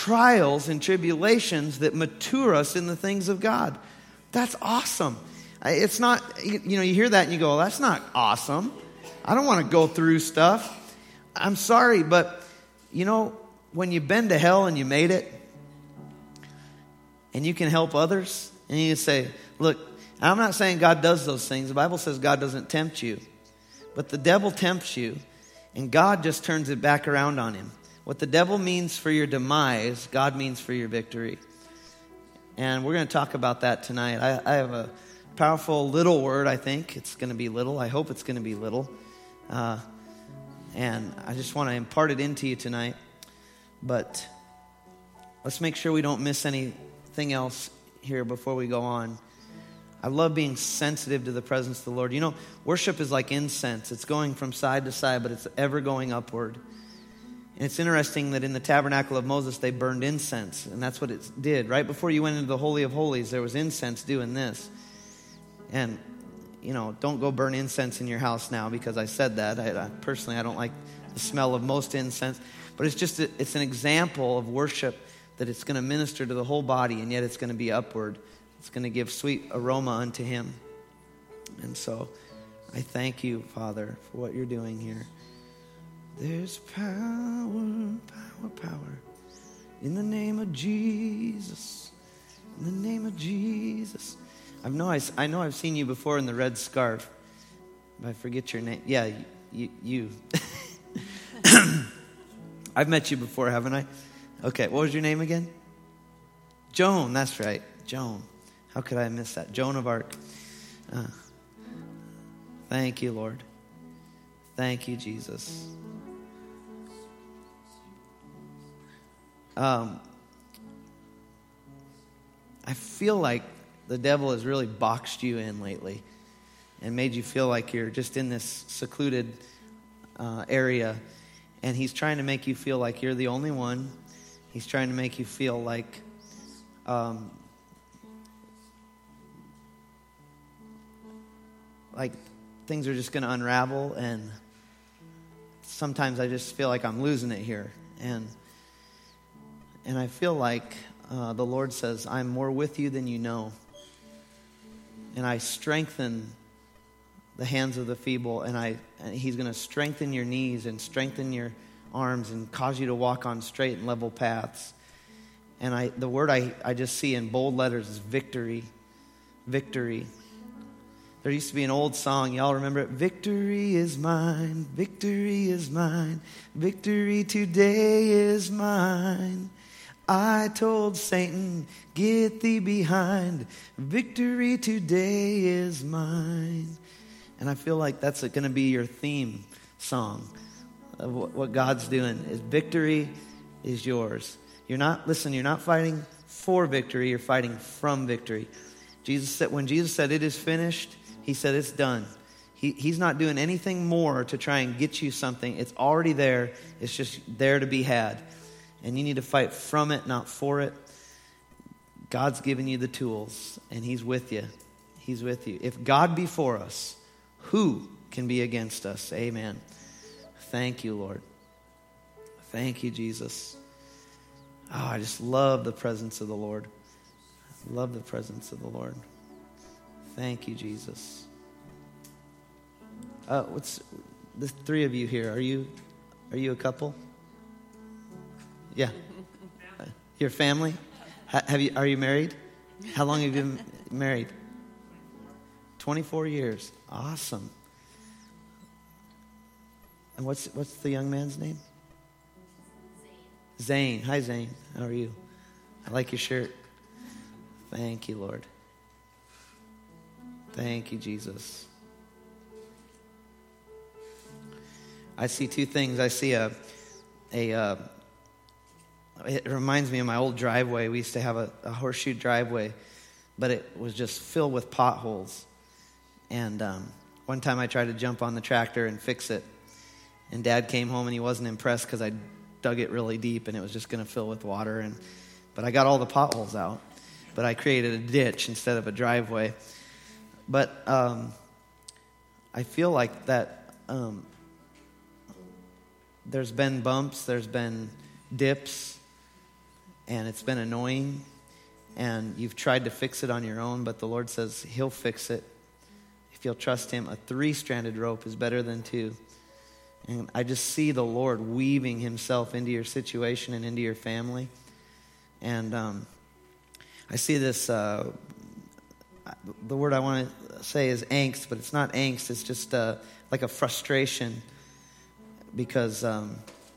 trials and tribulations that mature us in the things of God. That's awesome. It's not, you hear that and you go, that's not awesome. I don't want to go through stuff. I'm sorry, but when you've been to hell and you made it, and you can help others, and you can say, look, I'm not saying God does those things. The Bible says God doesn't tempt you. But the devil tempts you, and God just turns it back around on him. What the devil means for your demise, God means for your victory. And we're going to talk about that tonight. I have a powerful little word, I think. It's going to be little. I hope it's going to be little. And I just want to impart it into you tonight. But let's make sure we don't miss anything else here before we go on. I love being sensitive to the presence of the Lord. Worship is like incense. It's going from side to side, but it's ever going upward. And it's interesting that in the tabernacle of Moses, they burned incense. And that's what it did. Right before you went into the Holy of Holies, there was incense doing this. And, don't go burn incense in your house now because I said that. I personally don't like the smell of most incense. But it's an example of worship that it's going to minister to the whole body, and yet it's going to be upward. It's going to give sweet aroma unto him. And so I thank you, Father, for what you're doing here. There's power in the name of Jesus. In the name of Jesus. I know I've seen you before in the red scarf. If I forget your name. Yeah, you. I've met you before, haven't I? Okay, what was your name again? Joan, that's right. Joan. How could I miss that? Joan of Arc. Thank you, Lord. Thank you, Jesus. I feel like the devil has really boxed you in lately and made you feel like you're just in this secluded area. And he's trying to make you feel like you're the only one. He's trying to make you feel like things are just going to unravel, and sometimes I just feel like I'm losing it here. And I feel like the Lord says, I'm more with you than you know. And I strengthen the hands of the feeble, and he's going to strengthen your knees and strengthen your arms and cause you to walk on straight and level paths. And the word I just see in bold letters is victory. Victory. There used to be an old song, y'all remember it? Victory is mine, victory is mine, victory today is mine. I told Satan, get thee behind, victory today is mine. And I feel like that's going to be your theme song of what God's doing. Is victory is yours. You're not fighting for victory, you're fighting from victory. When Jesus said it is finished, he said it's done. He's not doing anything more to try and get you something. It's already there. It's just there to be had. And you need to fight from it, not for it. God's given you the tools, and he's with you. He's with you. If God be for us, who can be against us? Amen. Thank you, Lord. Thank you, Jesus. Oh, I just love the presence of the Lord. I love the presence of the Lord. Thank you, Jesus. What's the three of you here? Are you a couple? Yeah. Your family? Are you married? How long have you been married? 24 years. Awesome. And what's the young man's name? Zane. Hi, Zane. How are you? I like your shirt. Thank you, Lord. Thank you, Jesus. I see two things. I see it reminds me of my old driveway. We used to have a horseshoe driveway, but it was just filled with potholes. And one time I tried to jump on the tractor and fix it. And Dad came home and he wasn't impressed because I dug it really deep and it was just going to fill with water. But I got all the potholes out. But I created a ditch instead of a driveway. But I feel like that there's been bumps, there's been dips, and it's been annoying, and you've tried to fix it on your own, but the Lord says he'll fix it. If you'll trust him, a 3-stranded rope is better than 2. And I just see the Lord weaving himself into your situation and into your family. And I see this, the word I want to say is angst, but it's not angst. It's just like a frustration because a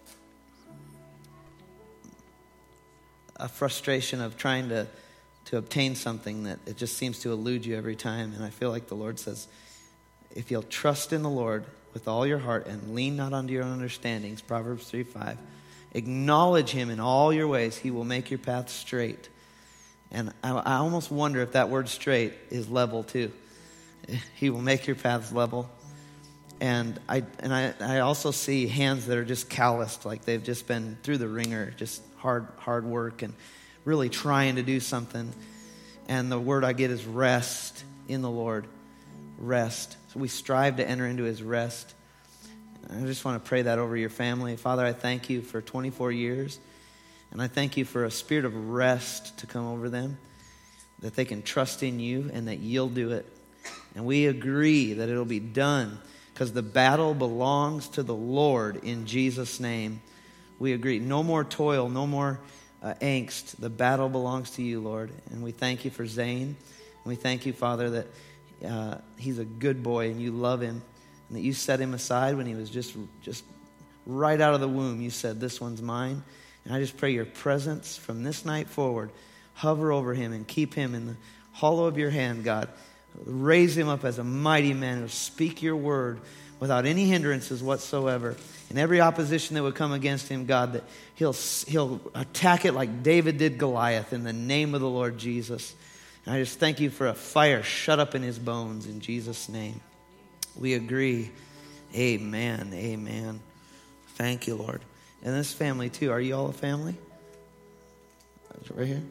frustration of trying to obtain something that it just seems to elude you every time. And I feel like the Lord says, if you'll trust in the Lord with all your heart and lean not unto your own understandings, Proverbs 3:5, acknowledge him in all your ways, he will make your path straight. And I almost wonder if that word straight is level too. He will make your paths level. And I also see hands that are just calloused, like they've just been through the ringer, just hard work and really trying to do something. And the word I get is rest in the Lord. Rest. So we strive to enter into his rest. I just want to pray that over your family. Father, I thank you for 24 years. And I thank you for a spirit of rest to come over them, that they can trust in you and that you'll do it. And we agree that it'll be done because the battle belongs to the Lord in Jesus' name. We agree. No more toil, no more angst. The battle belongs to you, Lord. And we thank you for Zane. And we thank you, Father, that he's a good boy and you love him. And that you set him aside when he was just right out of the womb. You said, this one's mine. And I just pray your presence from this night forward, hover over him and keep him in the hollow of your hand, God. Raise him up as a mighty man who will speak your word without any hindrances whatsoever. And every opposition that would come against him, God, that he'll attack it like David did Goliath in the name of the Lord Jesus. And I just thank you for a fire shut up in his bones in Jesus' name. We agree. Amen. Amen. Thank you, Lord. And this family too. Are you all a family? Right here?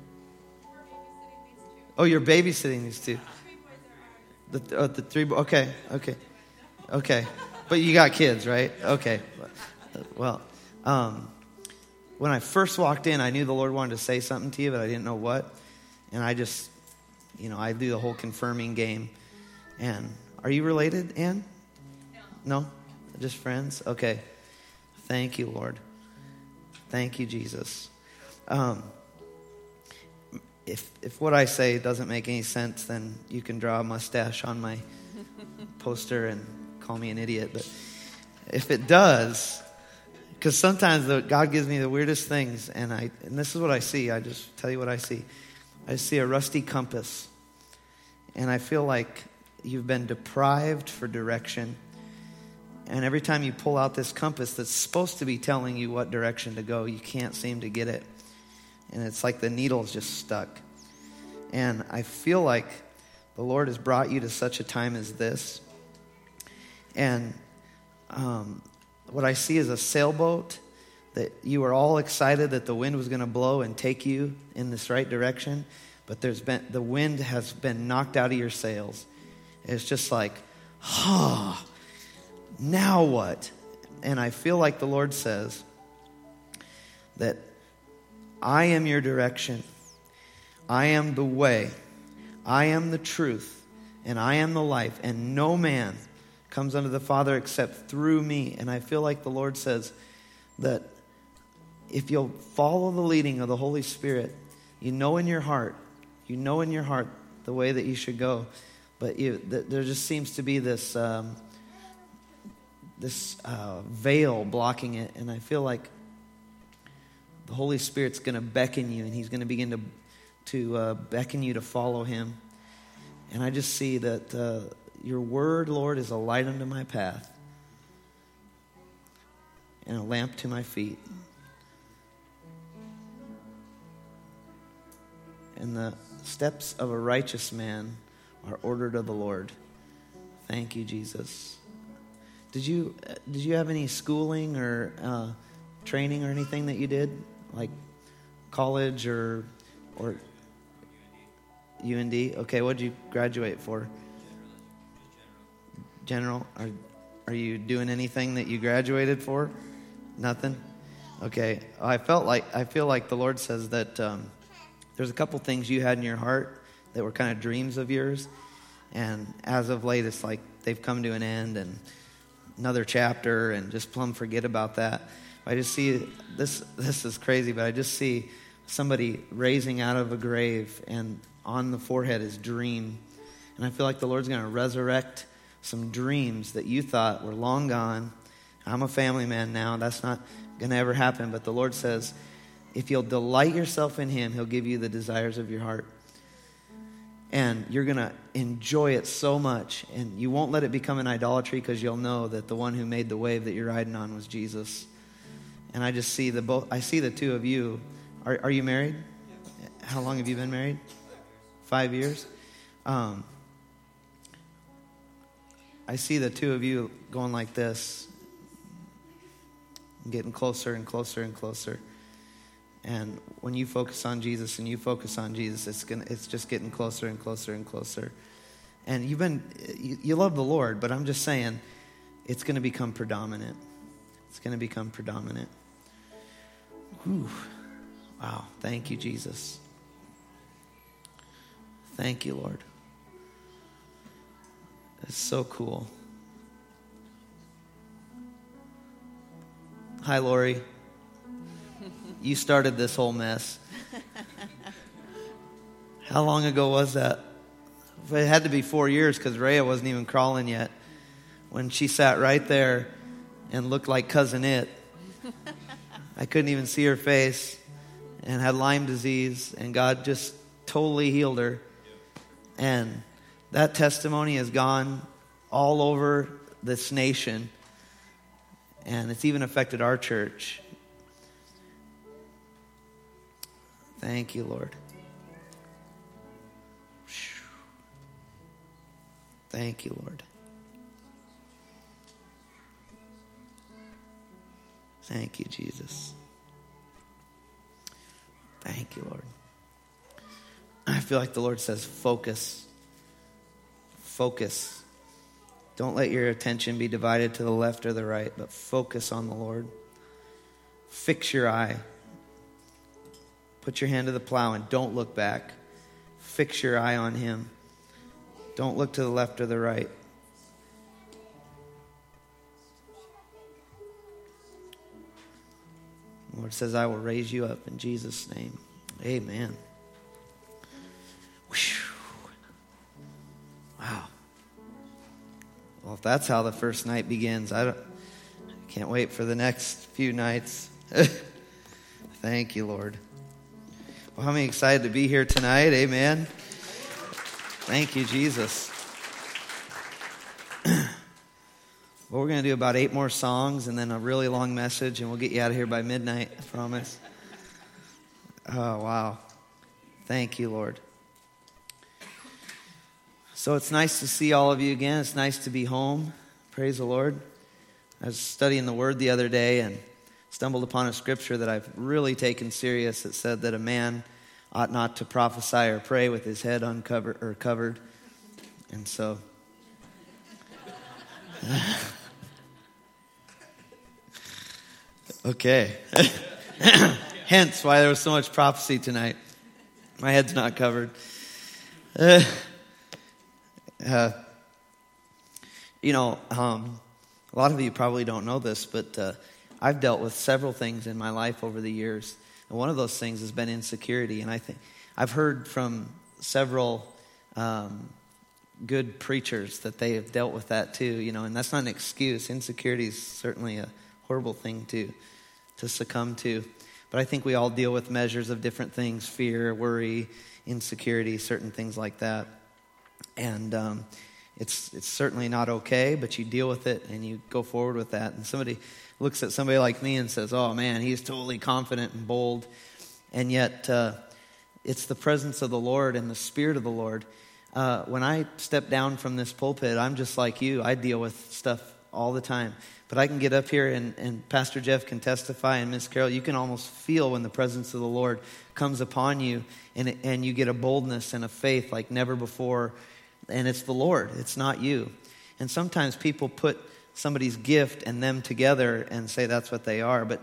Oh, you're babysitting these two. The 3 boys. Okay. But you got kids, right? Okay. Well, when I first walked in, I knew the Lord wanted to say something to you, but I didn't know what. And I just, I do the whole confirming game. And are you related, Ann? No? Just friends? Okay. Thank you, Lord. Thank you, Jesus. If what I say doesn't make any sense, then you can draw a mustache on my poster and call me an idiot. But if it does, because sometimes God gives me the weirdest things, and this is what I see. I just tell you what I see. I see a rusty compass, and I feel like you've been deprived for direction. And every time you pull out this compass that's supposed to be telling you what direction to go, you can't seem to get it. And it's like the needle's just stuck. And I feel like the Lord has brought you to such a time as this. And what I see is a sailboat that you were all excited that the wind was going to blow and take you in this right direction. But the wind has been knocked out of your sails. It's just like, now what? And I feel like the Lord says that I am your direction. I am the way. I am the truth. And I am the life. And no man comes unto the Father except through me. And I feel like the Lord says that if you'll follow the leading of the Holy Spirit, you know in your heart the way that you should go. But there just seems to be this veil blocking it. And I feel like the Holy Spirit's going to beckon you, and he's going to begin to beckon you to follow him. And I just see that your word, Lord, is a light unto my path and a lamp to my feet. And the steps of a righteous man are ordered of the Lord. Thank you, Jesus. Did you have any schooling or training or anything that you did, like college or UND? Okay, what did you graduate for? General. Are you doing anything that you graduated for? Nothing. Okay, I feel like the Lord says that there's a couple things you had in your heart that were kind of dreams of yours, and as of late, it's like they've come to an end and another chapter, and just plumb forget about that. I just see this. This is crazy, but I just see somebody raising out of a grave, and on the forehead is dream, and I feel like the Lord's going to resurrect some dreams that you thought were long gone. I'm a family man now. That's not going to ever happen. But the Lord says, if you'll delight yourself in Him, He'll give you the desires of your heart. And you're going to enjoy it so much. And you won't let it become an idolatry, because you'll know that the one who made the wave that you're riding on was Jesus. And I just see I see the two of you. Are you married? How long have you been married? 5 years? I see the two of you going like this, getting closer and closer and closer. And when you focus on Jesus and you focus on Jesus, it's just getting closer and closer and closer. And you love the Lord, but I'm just saying, it's going to become predominant. It's going to become predominant. Whew. Wow. Thank you, Jesus. Thank you, Lord. It's so cool. Hi, Lori. You started this whole mess. How long ago was that? It had to be 4 years, because Rhea wasn't even crawling yet when she sat right there and looked like Cousin It. I couldn't even see her face, and had Lyme disease, and God just totally healed her. And that testimony has gone all over this nation, and it's even affected our church. Thank you, Lord. Thank you, Lord. Thank you, Jesus. Thank you, Lord. I feel like the Lord says, focus. Focus. Don't let your attention be divided to the left or the right, but focus on the Lord. Fix your eye. Put your hand to the plow and don't look back. Fix your eye on Him. Don't look to the left or the right. The Lord says, I will raise you up in Jesus' name. Amen. Wow. Well, if that's how the first night begins, I can't wait for the next few nights. Thank you, Lord. Well, I'm excited to be here tonight. Amen. Thank you, Jesus. Well, we're going to do about 8 more songs and then a really long message, and we'll get you out of here by midnight, I promise. Oh, wow. Thank you, Lord. So it's nice to see all of you again. It's nice to be home. Praise the Lord. I was studying the Word the other day and stumbled upon a scripture that I've really taken serious. It said that a man ought not to prophesy or pray with his head uncovered or covered. And so okay. Hence why there was so much prophecy tonight. My head's not covered. A lot of you probably don't know this, but I've dealt with several things in my life over the years. And one of those things has been insecurity. And I think I've heard from several good preachers that they have dealt with that too, and that's not an excuse. Insecurity is certainly a horrible thing to succumb to. But I think we all deal with measures of different things: fear, worry, insecurity, certain things like that. And it's certainly not okay, but you deal with it and you go forward with that. And somebody looks at somebody like me and says, oh man, he's totally confident and bold. And yet it's the presence of the Lord and the Spirit of the Lord. When I step down from this pulpit, I'm just like you. I deal with stuff all the time. But I can get up here and Pastor Jeff can testify, and Miss Carol, you can almost feel when the presence of the Lord comes upon you, and you get a boldness and a faith like never before. And it's the Lord. It's not you. And sometimes people put somebody's gift and them together and say that's what they are. But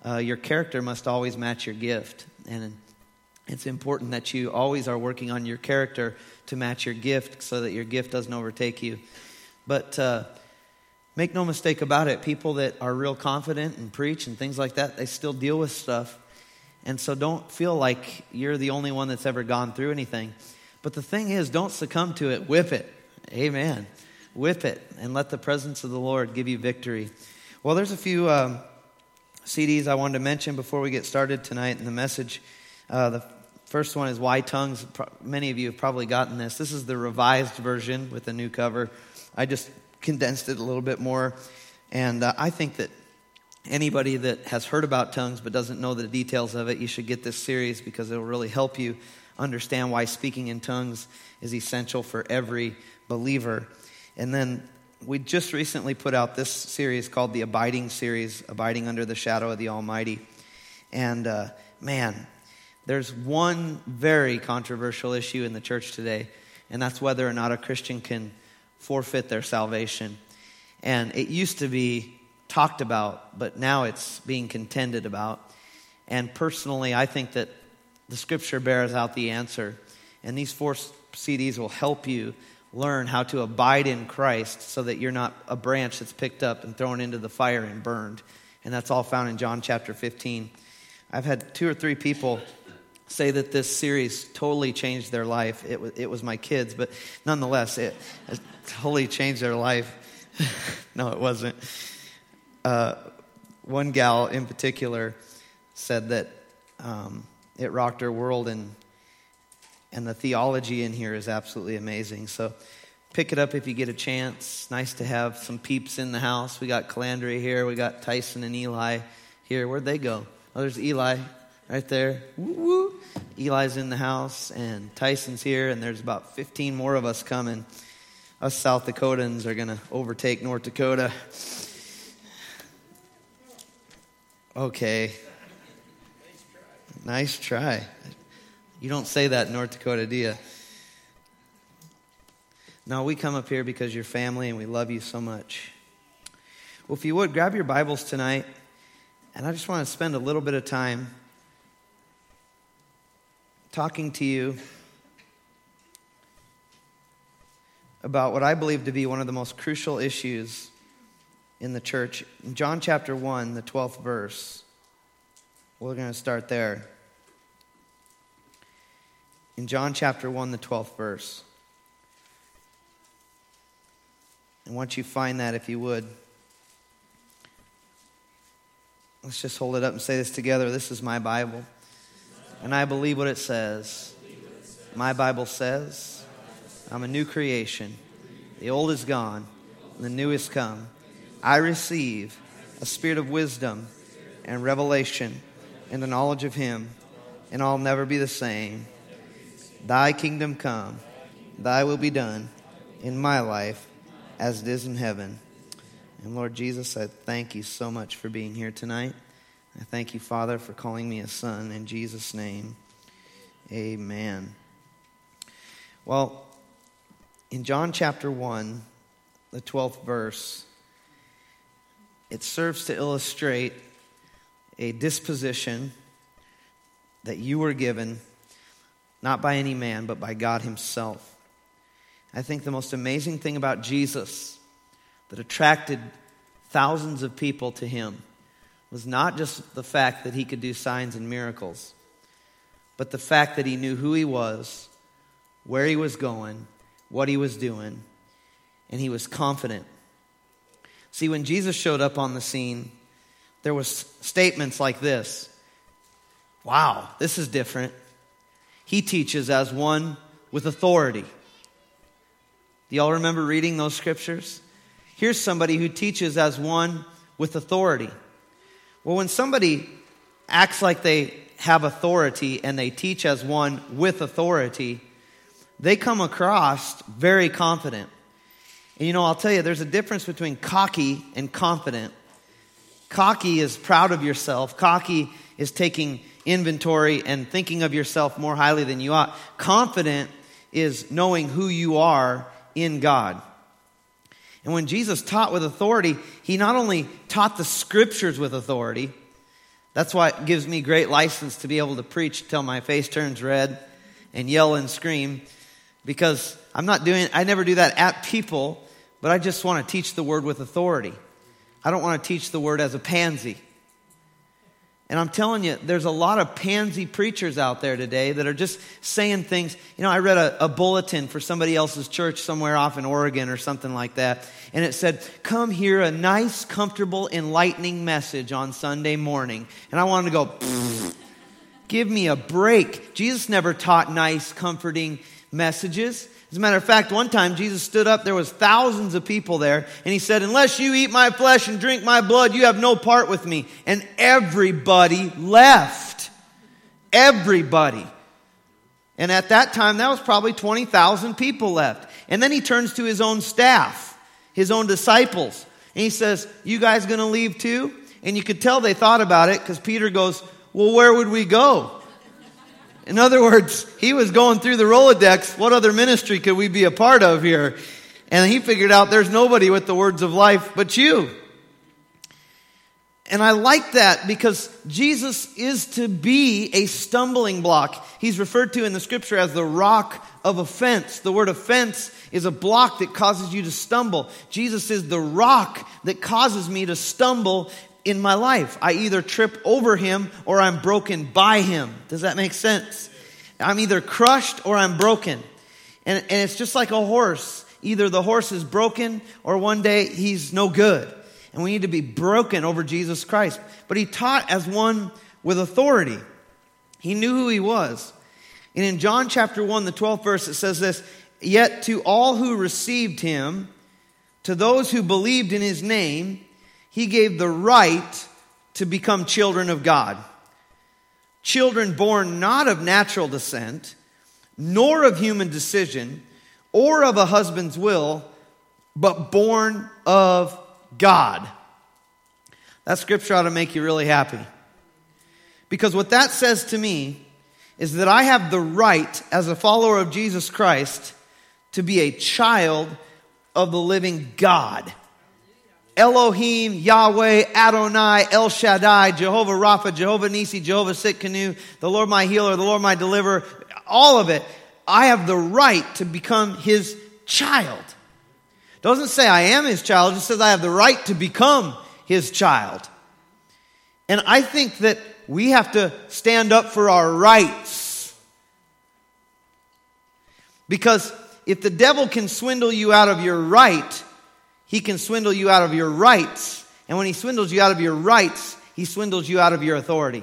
your character must always match your gift. And it's important that you always are working on your character to match your gift so that your gift doesn't overtake you. But make no mistake about it, people that are real confident and preach and things like that, they still deal with stuff. And so don't feel like you're the only one that's ever gone through anything. But the thing is, don't succumb to it. Whip it. Amen. Whip it and let the presence of the Lord give you victory. Well, there's a few CDs I wanted to mention before we get started tonight in the message. The first one is Why Tongues. Many of you have probably gotten this. This is the revised version with a new cover. I just condensed it a little bit more. And I think that anybody that has heard about tongues but doesn't know the details of it, you should get this series because it will really help you understand why speaking in tongues is essential for every believer. And then we just recently put out this series called the Abiding series, Abiding Under the Shadow of the Almighty. And man, there's one very controversial issue in the church today, and that's whether or not a Christian can forfeit their salvation. And it used to be talked about, but now it's being contended about. And personally, I think that the Scripture bears out the answer. And these 4 CDs will help you learn how to abide in Christ so that you're not a branch that's picked up and thrown into the fire and burned. And that's all found in John chapter 15. I've had 2 or 3 people say that this series totally changed their life. It was my kids, but nonetheless, it totally changed their life. No, it wasn't. One gal in particular said that it rocked her world, and the theology in here is absolutely amazing. So pick it up if you get a chance. Nice to have some peeps in the house. We got Calandria here. We got Tyson and Eli here. Where'd they go? Oh, there's Eli right there. Woo-woo. Eli's in the house, and Tyson's here, and there's about 15 more of us coming. Us South Dakotans are going to overtake North Dakota. Okay. Nice try. You don't say that in North Dakota, do you? No, we come up here because you're family and we love you so much. Well, if you would, grab your Bibles tonight, and I just want to spend a little bit of time talking to you about what I believe to be one of the most crucial issues in the church. In John chapter 1, the 12th verse, we're going to start there. In John chapter 1, the 12th verse. And once you find that, if you would, let's just hold it up and say this together. This is my Bible, and I believe what it says. My Bible says, I'm a new creation. The old is gone, and the new is come. I receive a spirit of wisdom and revelation and the knowledge of Him, and I'll never be the same. Thy kingdom come, thy will be done in my life as it is in heaven. And Lord Jesus, I thank you so much for being here tonight. I thank you, Father, for calling me a son. In Jesus' name, amen. Well, in John chapter 1, the 12th verse, it serves to illustrate a disposition that you were given, not by any man, but by God Himself. I think the most amazing thing about Jesus that attracted thousands of people to Him was not just the fact that He could do signs and miracles, but the fact that He knew who He was, where He was going, what He was doing, and He was confident. See, when Jesus showed up on the scene, there was statements like this. Wow, this is different. He teaches as one with authority. Do y'all remember reading those scriptures? Here's somebody who teaches as one with authority. Well, when somebody acts like they have authority and they teach as one with authority, they come across very confident. And you know, I'll tell you, there's a difference between cocky and confident. Cocky is proud of yourself. Cocky is taking inventory and thinking of yourself more highly than you ought. Confident is knowing who you are in God. And when Jesus taught with authority, He not only taught the scriptures with authority, That's why it gives me great license to be able to preach till my face turns red and yell and scream, because I never do that at people, but I just want to teach the word with authority. I don't want to teach the word as a pansy. And I'm telling you, there's a lot of pansy preachers out there today that are just saying things. You know, I read a bulletin for somebody else's church somewhere off in Oregon or something like that. And it said, come hear a nice, comfortable, enlightening message on Sunday morning. And I wanted to go, give me a break. Jesus never taught nice, comforting messages. As a matter of fact, one time Jesus stood up, there was thousands of people there, and he said, unless you eat my flesh and drink my blood, you have no part with me. And everybody left. Everybody. And at that time, that was probably 20,000 people left. And then he turns to his own staff, his own disciples, and he says, you guys going to leave too? And you could tell they thought about it, because Peter goes, well, where would we go? In other words, he was going through the Rolodex. What other ministry could we be a part of here? And he figured out there's nobody with the words of life but you. And I like that because Jesus is to be a stumbling block. He's referred to in the scripture as the rock of offense. The word offense is a block that causes you to stumble. Jesus is the rock that causes me to stumble in my life. I either trip over him or I'm broken by him. Does that make sense? I'm either crushed or I'm broken. And it's just like a horse. Either the horse is broken or one day he's no good. And we need to be broken over Jesus Christ. But he taught as one with authority. He knew who he was. And in John chapter 1, the 12th verse, it says this, yet to all who received him, to those who believed in his name, he gave the right to become children of God. Children born not of natural descent, nor of human decision, or of a husband's will, but born of God. That scripture ought to make you really happy. Because what that says to me is that I have the right, as a follower of Jesus Christ, to be a child of the living God. Elohim, Yahweh, Adonai, El Shaddai, Jehovah Rapha, Jehovah Nisi, Jehovah Sitkanu, the Lord my healer, the Lord my deliverer, all of it. I have the right to become his child. It doesn't say I am his child, it just says I have the right to become his child. And I think that we have to stand up for our rights. Because if the devil can swindle you out of your right, he can swindle you out of your rights. And when he swindles you out of your rights, he swindles you out of your authority.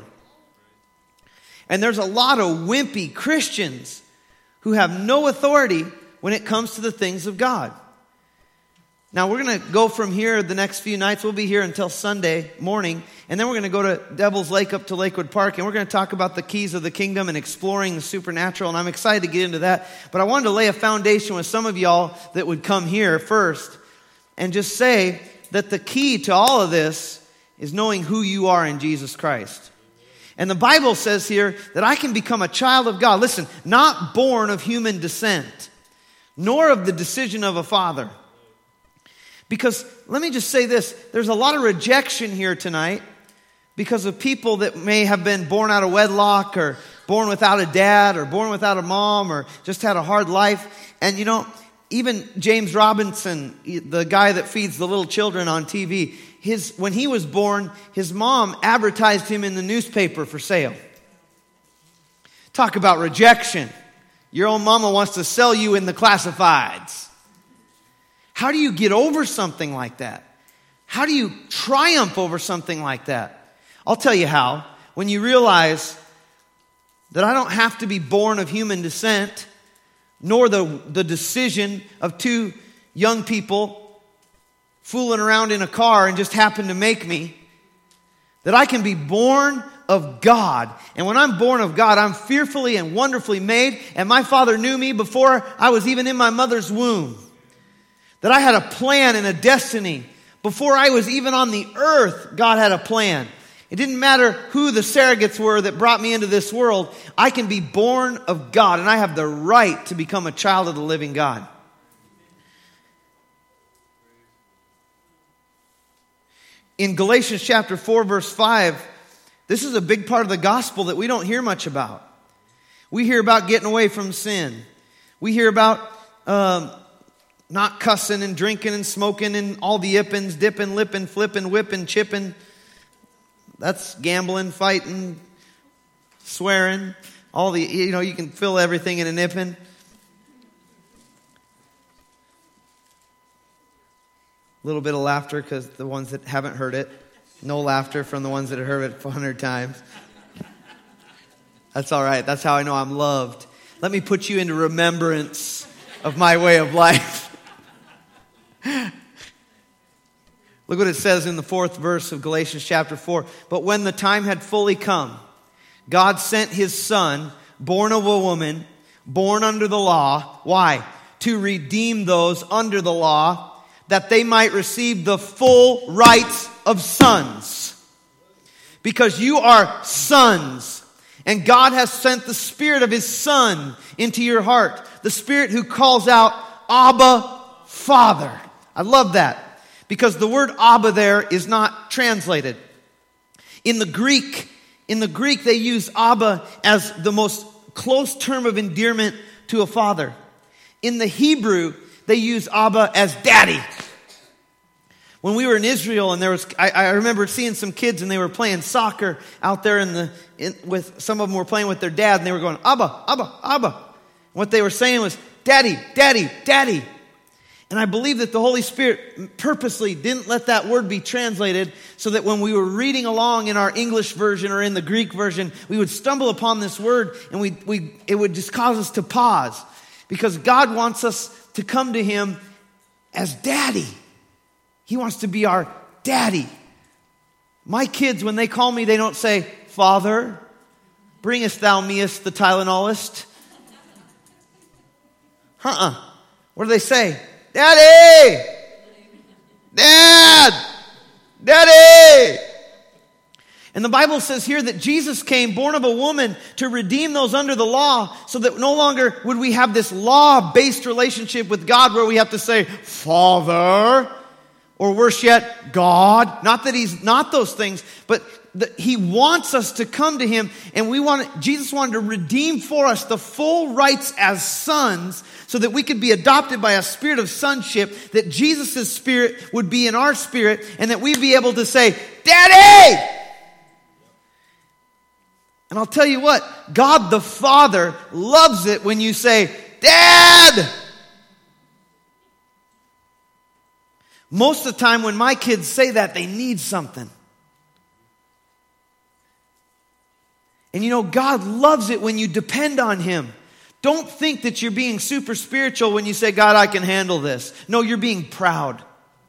And there's a lot of wimpy Christians who have no authority when it comes to the things of God. Now, we're going to go from here the next few nights. We'll be here until Sunday morning. And then we're going to go to Devil's Lake up to Lakewood Park. And we're going to talk about the keys of the kingdom and exploring the supernatural. And I'm excited to get into that. But I wanted to lay a foundation with some of y'all that would come here first. And just say that the key to all of this is knowing who you are in Jesus Christ. And the Bible says here that I can become a child of God. Listen, not born of human descent, nor of the decision of a father. Because let me just say this, there's a lot of rejection here tonight because of people that may have been born out of wedlock or born without a dad or born without a mom or just had a hard life. And you know, even James Robinson, the guy that feeds the little children on TV, when he was born, his mom advertised him in the newspaper for sale. Talk about rejection. Your own mama wants to sell you in the classifieds. How do you get over something like that? How do you triumph over something like that? I'll tell you how. When you realize that I don't have to be born of human descent, nor the decision of two young people fooling around in a car and just happen to make me, that I can be born of God. And when I'm born of God, I'm fearfully and wonderfully made, and my Father knew me before I was even in my mother's womb. That I had a plan and a destiny. Before I was even on the earth, God had a plan. It didn't matter who the surrogates were that brought me into this world. I can be born of God, and I have the right to become a child of the living God. In Galatians chapter 4, verse 5, This is a big part of the gospel that we don't hear much about. We hear about getting away from sin. We hear about not cussing and drinking and smoking and all the yippins, dipping, lipping, flipping, whipping, chipping. That's gambling, fighting, swearing. All the, you can fill everything in a nipping. A little bit of laughter because the ones that haven't heard it. No laughter from the ones that have heard it 100 times. That's all right. That's how I know I'm loved. Let me put you into remembrance of my way of life. Look what it says in the 4th verse of Galatians chapter 4. But when the time had fully come, God sent his Son, born of a woman, born under the law. Why? To redeem those under the law, that they might receive the full rights of sons. Because you are sons. And God has sent the Spirit of his Son into your heart. The Spirit who calls out, Abba, Father. I love that. Because the word Abba there is not translated. In the Greek they use Abba as the most close term of endearment to a father. In the Hebrew, they use Abba as daddy. When we were in Israel, and I remember seeing some kids, and they were playing soccer out there with some of them were playing with their dad, and they were going, Abba, Abba, Abba. And what they were saying was, Daddy, Daddy, Daddy. And I believe that the Holy Spirit purposely didn't let that word be translated so that when we were reading along in our English version or in the Greek version, we would stumble upon this word and it would just cause us to pause. Because God wants us to come to him as daddy. He wants to be our daddy. My kids, when they call me, they don't say, Father, bringest thou meest the Tylenolist? What do they say? Daddy! Dad! Daddy! And the Bible says here that Jesus came born of a woman to redeem those under the law so that no longer would we have this law-based relationship with God where we have to say, Father, or worse yet, God. Not that he's not those things, but he wants us to come to him, and Jesus wanted to redeem for us the full rights as sons so that we could be adopted by a spirit of sonship, that Jesus' spirit would be in our spirit, and that we'd be able to say, Daddy! And I'll tell you what, God the Father loves it when you say, Dad! Most of the time when my kids say that, they need something. And God loves it when you depend on him. Don't think that you're being super spiritual when you say, God, I can handle this. No, you're being proud.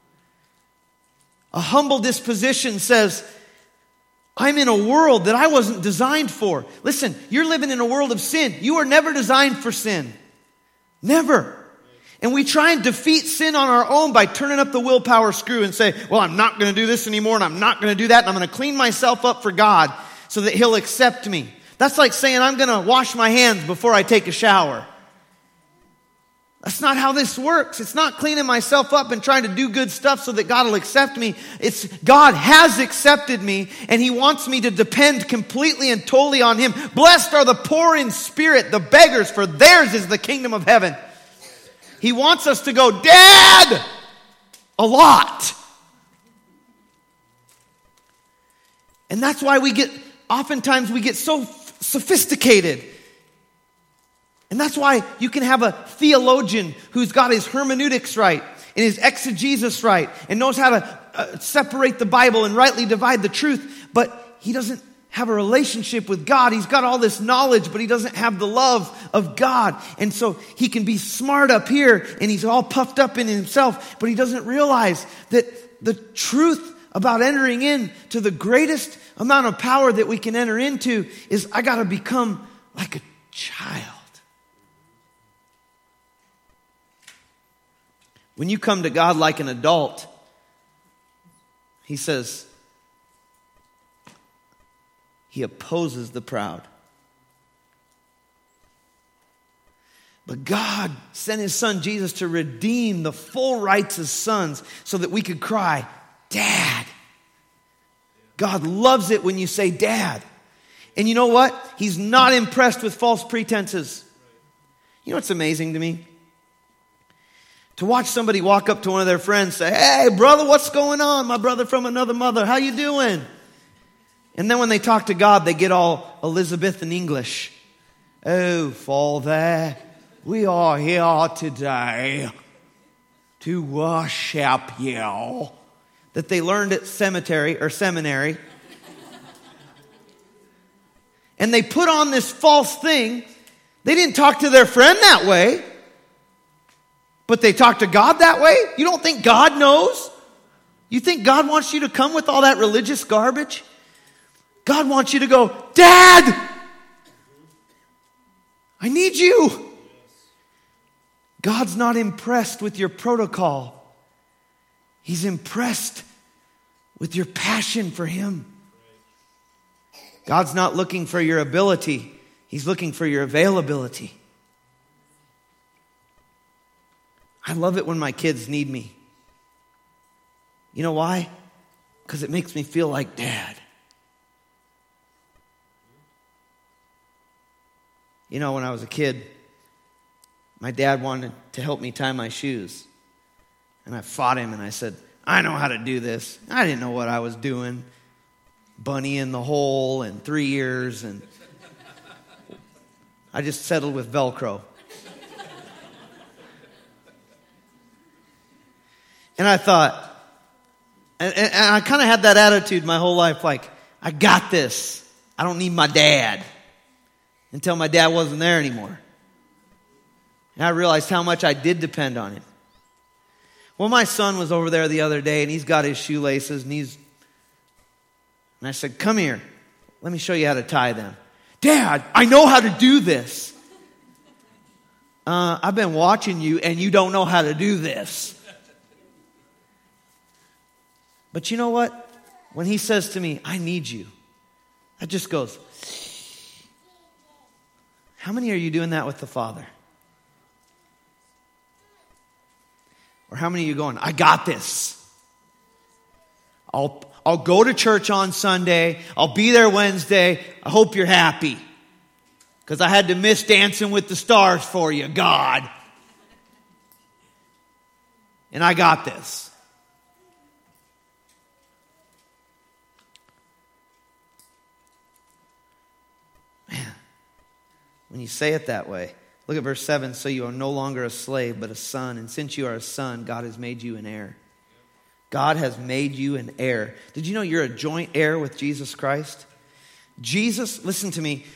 A humble disposition says, I'm in a world that I wasn't designed for. Listen, you're living in a world of sin. You were never designed for sin. Never. And we try and defeat sin on our own by turning up the willpower screw and say, well, I'm not going to do this anymore, and I'm not going to do that, and I'm going to clean myself up for God so that he'll accept me. That's like saying I'm going to wash my hands before I take a shower. That's not how this works. It's not cleaning myself up and trying to do good stuff so that God will accept me. It's God has accepted me, and he wants me to depend completely and totally on him. Blessed are the poor in spirit, the beggars, for theirs is the kingdom of heaven. He wants us to go, Dad, a lot. And that's why oftentimes we get so sophisticated. And that's why you can have a theologian who's got his hermeneutics right and his exegesis right and knows how to separate the Bible and rightly divide the truth, but he doesn't have a relationship with God. He's got all this knowledge, but he doesn't have the love of God. And so he can be smart up here and he's all puffed up in himself, but he doesn't realize that the truth about entering into the greatest amount of power that we can enter into is I got to become like a child. When you come to God like an adult, he says, he opposes the proud. But God sent his son Jesus to redeem the full rights as sons so that we could cry, Dad. God loves it when you say dad. And you know what? He's not impressed with false pretenses. You know what's amazing to me? To watch somebody walk up to one of their friends and say, hey, brother, what's going on? My brother from another mother. How you doing? And then when they talk to God, they get all Elizabethan English. Oh, Father, we are here today to worship you. That they learned at seminary. And they put on this false thing. They didn't talk to their friend that way. But they talk to God that way? You don't think God knows? You think God wants you to come with all that religious garbage? God wants you to go, Dad! I need you. God's not impressed with your protocol. He's impressed with your passion for Him. God's not looking for your ability. He's looking for your availability. I love it when my kids need me. You know why? Because it makes me feel like Dad. You know, when I was a kid, my dad wanted to help me tie my shoes. And I fought him and I said, I know how to do this. I didn't know what I was doing. Bunny in the hole and 3 years. And I just settled with Velcro. And I thought, and I kind of had that attitude my whole life, like, I got this. I don't need my dad. Until my dad wasn't there anymore. And I realized how much I did depend on him. Well, my son was over there the other day, and he's got his shoelaces, and I said, come here. Let me show you how to tie them. Dad, I know how to do this. I've been watching you, and you don't know how to do this. But you know what? When he says to me, I need you, that just goes, how many are you doing that with the Father? Or how many are you going, I got this. I'll go to church on Sunday. I'll be there Wednesday. I hope you're happy. Because I had to miss Dancing with the Stars for you, God. And I got this. When you say it that way, look at verse 7. So you are no longer a slave, but a son. And since you are a son, God has made you an heir. God has made you an heir. Did you know you're a joint heir with Jesus Christ? Jesus, listen to me.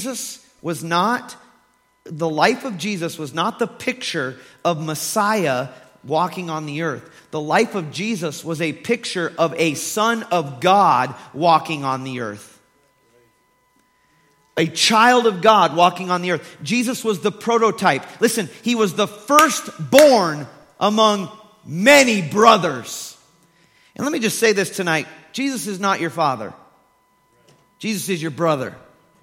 The life of Jesus was not the picture of Messiah walking on the earth. The life of Jesus was a picture of a son of God walking on the earth. A child of God walking on the earth. Jesus was the prototype. Listen, he was the firstborn among many brothers. And let me just say this tonight. Jesus is not your father. Jesus is your brother.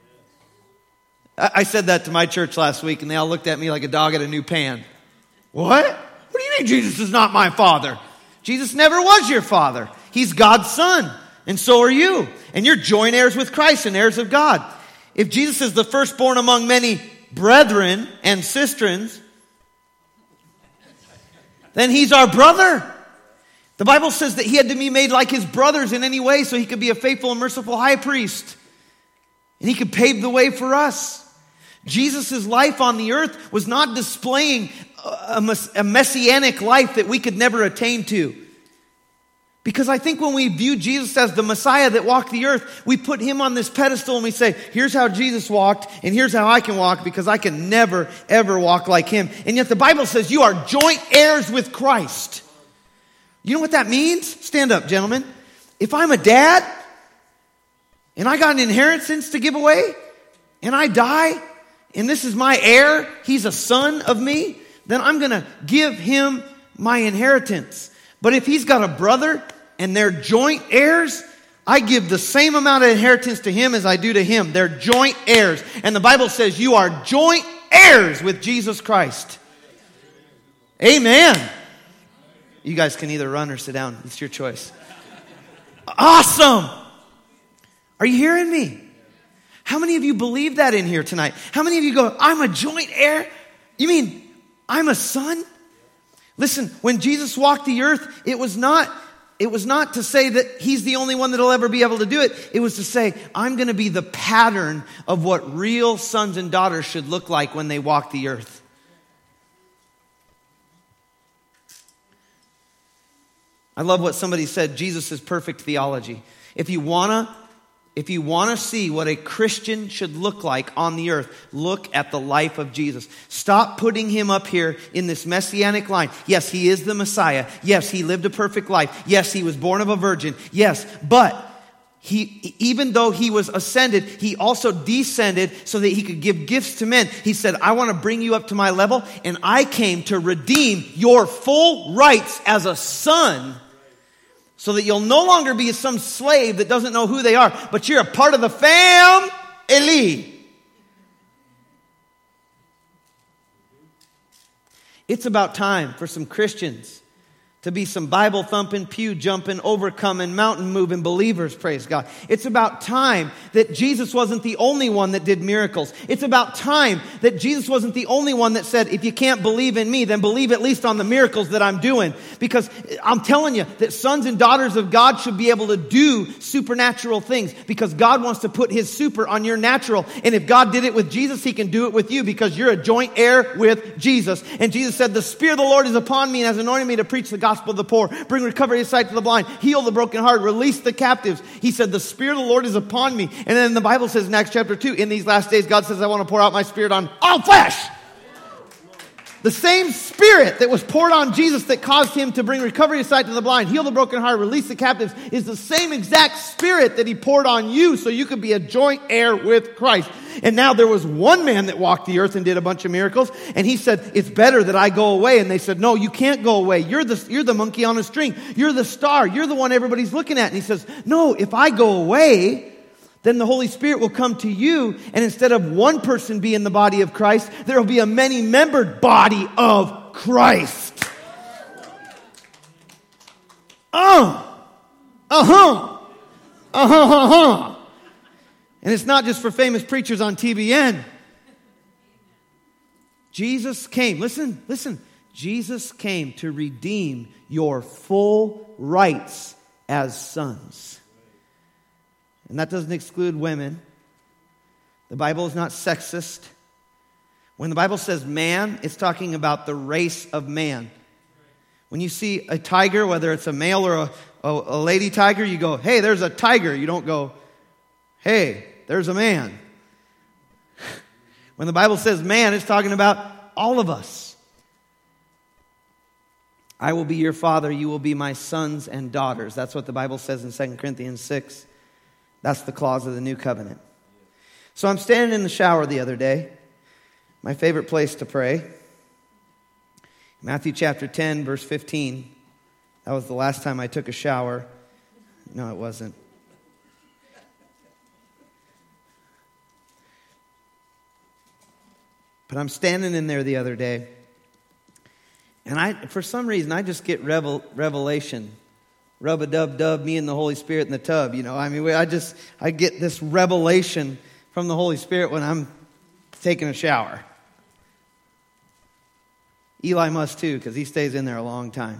I said that to my church last week, and they all looked at me like a dog at a new pan. What? What do you mean Jesus is not my father? Jesus never was your father. He's God's son, and so are you. And you're joint heirs with Christ and heirs of God. If Jesus is the firstborn among many brethren and sistrins, then he's our brother. The Bible says that he had to be made like his brothers in any way so he could be a faithful and merciful high priest. And he could pave the way for us. Jesus' life on the earth was not displaying a messianic life that we could never attain to. Because I think when we view Jesus as the Messiah that walked the earth, we put him on this pedestal and we say, here's how Jesus walked and here's how I can walk because I can never, ever walk like him. And yet the Bible says you are joint heirs with Christ. You know what that means? Stand up, gentlemen. If I'm a dad and I got an inheritance to give away and I die and this is my heir, he's a son of me, then I'm going to give him my inheritance. But if he's got a brother and they're joint heirs, I give the same amount of inheritance to him as I do to him. They're joint heirs. And the Bible says you are joint heirs with Jesus Christ. Amen. You guys can either run or sit down. It's your choice. Awesome. Are you hearing me? How many of you believe that in here tonight? How many of you go, I'm a joint heir? You mean I'm a son? Listen, when Jesus walked the earth, it was not to say that he's the only one that'll ever be able to do it. It was to say, I'm going to be the pattern of what real sons and daughters should look like when they walk the earth. I love what somebody said, Jesus is perfect theology. If you want to see what a Christian should look like on the earth, look at the life of Jesus. Stop putting him up here in this messianic line. Yes, he is the Messiah. Yes, he lived a perfect life. Yes, he was born of a virgin. Yes, but even though he was ascended, he also descended so that he could give gifts to men. He said, I want to bring you up to my level, and I came to redeem your full rights as a son, so that you'll no longer be some slave that doesn't know who they are, but you're a part of the family. It's about time for some Christians to be some Bible thumping, pew jumping, overcoming, mountain moving believers, praise God. It's about time that Jesus wasn't the only one that did miracles. It's about time that Jesus wasn't the only one that said, if you can't believe in me, then believe at least on the miracles that I'm doing. Because I'm telling you that sons and daughters of God should be able to do supernatural things, because God wants to put his super on your natural. And if God did it with Jesus, he can do it with you, because you're a joint heir with Jesus. And Jesus said, the Spirit of the Lord is upon me and has anointed me to preach the gospel of the poor, bring recovery of sight to the blind, heal the brokenhearted, release the captives. He said, the Spirit of the Lord is upon me. And then the Bible says in Acts chapter 2, in these last days, God says, I want to pour out my Spirit on all flesh. The same Spirit that was poured on Jesus that caused him to bring recovery of sight to the blind, heal the brokenhearted, release the captives, is the same exact Spirit that he poured on you so you could be a joint heir with Christ. And now there was one man that walked the earth and did a bunch of miracles, and he said, it's better that I go away. And they said, no, you can't go away. You're the monkey on a string. You're the star. You're the one everybody's looking at. And he says, no, if I go away, then the Holy Spirit will come to you, and instead of one person being the body of Christ, there will be a many-membered body of Christ. And it's not just for famous preachers on TBN. Jesus came, listen, Jesus came to redeem your full rights as sons. And that doesn't exclude women. The Bible is not sexist. When the Bible says man, it's talking about the race of man. When you see a tiger, whether it's a male or a lady tiger, you go, hey, there's a tiger. You don't go, hey, there's a man. When the Bible says man, it's talking about all of us. I will be your father, you will be my sons and daughters. That's what the Bible says in 2 Corinthians 6. That's the clause of the new covenant. So I'm standing in the shower the other day. My favorite place to pray. Matthew chapter 10, verse 15. That was the last time I took a shower. No, it wasn't. But I'm standing in there the other day. And for some reason, I just get revelation. Rub-a-dub-dub, me and the Holy Spirit in the tub, you know. I mean, I get this revelation from the Holy Spirit when I'm taking a shower. Eli must too, because he stays in there a long time.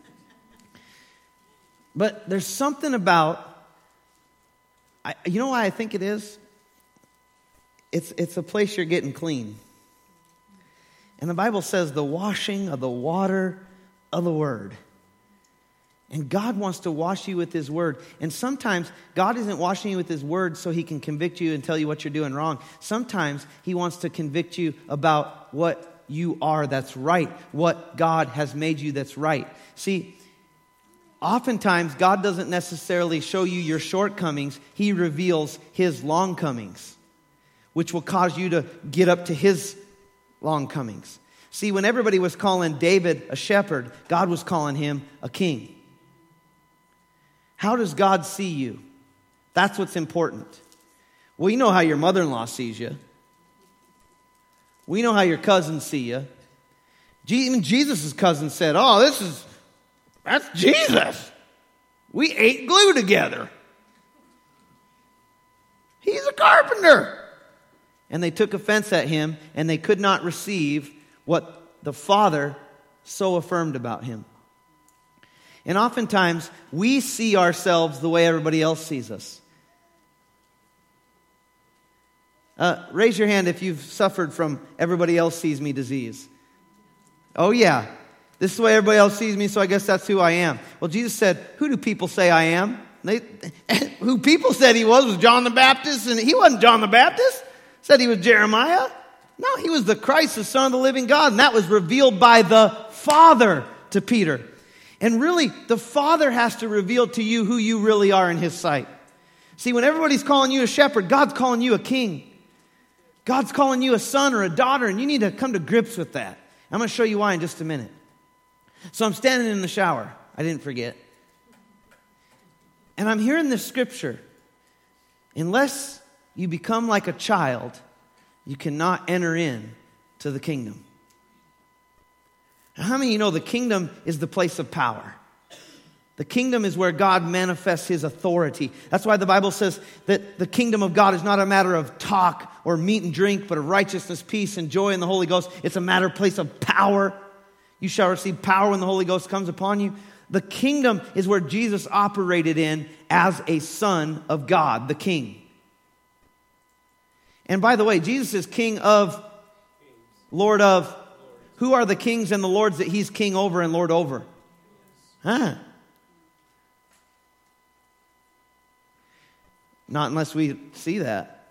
But there's something about, you know why I think it is? It's a place you're getting clean. And the Bible says the washing of the water of the Word. And God wants to wash you with His Word. And sometimes God isn't washing you with His Word so He can convict you and tell you what you're doing wrong. Sometimes He wants to convict you about what you are that's right, what God has made you that's right. See, oftentimes God doesn't necessarily show you your shortcomings. He reveals His longcomings, which will cause you to get up to His longcomings. See, when everybody was calling David a shepherd, God was calling him a king. How does God see you? That's what's important. Well, you know how your mother-in-law sees you. We know how your cousins see you. Even Jesus' cousin said, that's Jesus. We ate glue together. He's a carpenter. And they took offense at him, and they could not receive what the Father so affirmed about him. And oftentimes, we see ourselves the way everybody else sees us. Raise your hand if you've suffered from everybody else sees me disease. Oh yeah, this is the way everybody else sees me, so I guess that's who I am. Well, Jesus said, who do people say I am? Who people said he was John the Baptist, and he wasn't John the Baptist. Said he was Jeremiah. No, he was the Christ, the Son of the living God, and that was revealed by the Father to Peter. And really, the Father has to reveal to you who you really are in his sight. See, when everybody's calling you a shepherd, God's calling you a king. God's calling you a son or a daughter, and you need to come to grips with that. I'm going to show you why in just a minute. So I'm standing in the shower. I didn't forget. And I'm hearing this scripture. Unless you become like a child, you cannot enter in to the kingdom. Now, how many of you know the kingdom is the place of power? The kingdom is where God manifests his authority. That's why the Bible says that the kingdom of God is not a matter of talk or meat and drink, but of righteousness, peace, and joy in the Holy Ghost. It's a matter of place of power. You shall receive power when the Holy Ghost comes upon you. The kingdom is where Jesus operated in as a son of God, the king. And by the way, Jesus is king of, Lord of. Who are the kings and the lords that he's king over and lord over? Huh? Not unless we see that.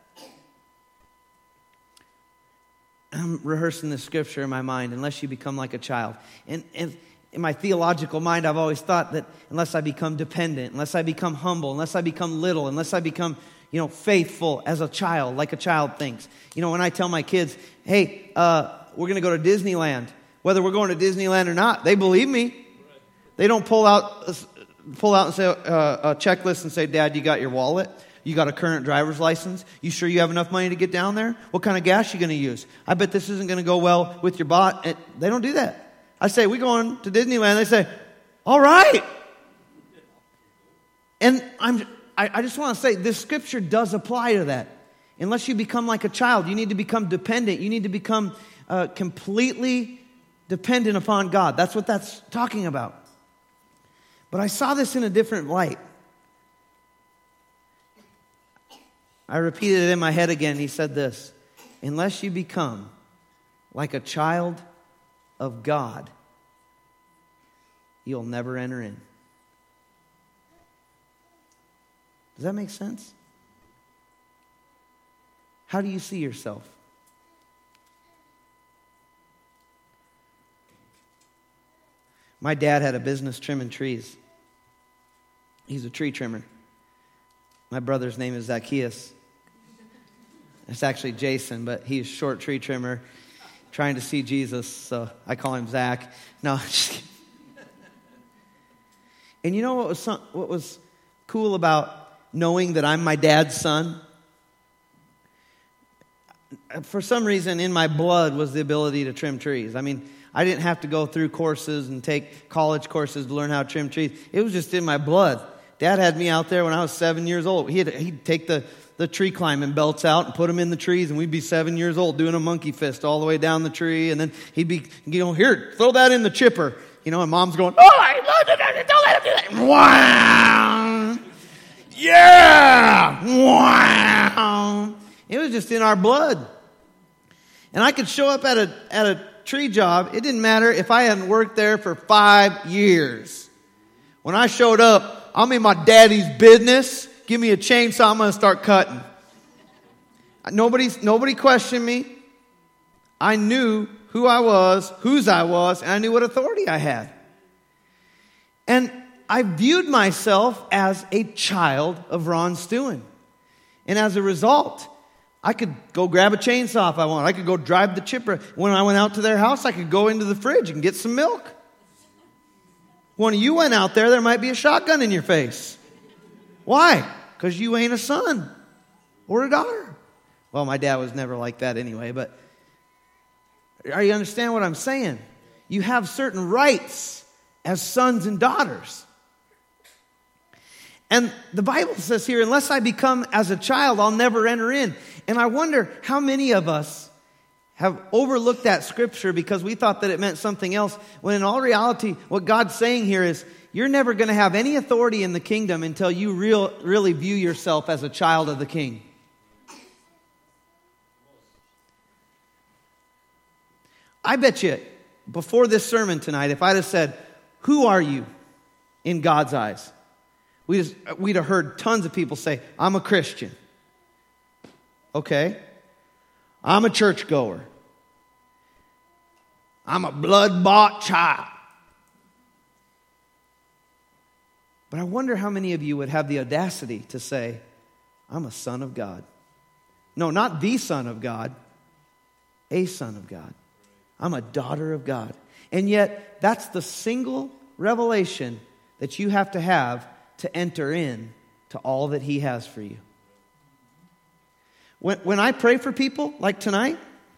I'm rehearsing this scripture in my mind, unless you become like a child. And in my theological mind, I've always thought that unless I become dependent, unless I become humble, unless I become little, unless I become, faithful as a child, like a child thinks. When I tell my kids, hey, we're going to go to Disneyland, whether we're going to Disneyland or not, they believe me. They don't pull out and say a checklist and say, Dad, you got your wallet? You got a current driver's license? You sure you have enough money to get down there? What kind of gas you going to use? I bet this isn't going to go well with your bot. They don't do that. I say, we going to Disneyland. They say, all right. And I just want to say, this scripture does apply to that. Unless you become like a child, you need to become dependent. You need to become completely dependent upon God. That's what that's talking about. But I saw this in a different light. I repeated it in my head again. He said this: unless you become like a child of God, you'll never enter in. Does that make sense? How do you see yourself? My dad had a business trimming trees. He's a tree trimmer. My brother's name is Zacchaeus. It's actually Jason, but he's a short tree trimmer trying to see Jesus, so I call him Zach. No, just kidding. And you know what was cool about knowing that I'm my dad's son? For some reason, in my blood was the ability to trim trees. I mean, I didn't have to go through courses and take college courses to learn how to trim trees. It was just in my blood. Dad had me out there when I was 7 years old. He'd take the tree climbing belts out and put them in the trees, and we'd be 7 years old doing a monkey fist all the way down the tree. And then he'd be, here, throw that in the chipper. And Mom's going, oh, don't let him do that. Wow. Yeah. Wow. It was just in our blood. And I could show up at a tree job. It didn't matter if I hadn't worked there for 5 years. When I showed up, I'm in my daddy's business. Give me a chainsaw, I'm going to start cutting. Nobody questioned me. I knew who I was, whose I was, and I knew what authority I had. And I viewed myself as a child of Ron Stewin. And as a result, I could go grab a chainsaw if I wanted. I could go drive the chipper. When I went out to their house, I could go into the fridge and get some milk. When you went out there might be a shotgun in your face. Why? Because you ain't a son or a daughter. Well, my dad was never like that anyway, but are you understand what I'm saying? You have certain rights as sons and daughters. And the Bible says here, unless I become as a child, I'll never enter in. And I wonder how many of us have overlooked that scripture because we thought that it meant something else, when in all reality, what God's saying here is, you're never going to have any authority in the kingdom until you really view yourself as a child of the King. I bet you, before this sermon tonight, if I'd have said, who are you in God's eyes? We'd have heard tons of people say, I'm a Christian. Okay. I'm a churchgoer. I'm a blood-bought child. But I wonder how many of you would have the audacity to say, I'm a son of God. No, not the son of God, a son of God. I'm a daughter of God. And yet, that's the single revelation that you have to enter in to all that He has for you. When I pray for people, like tonight,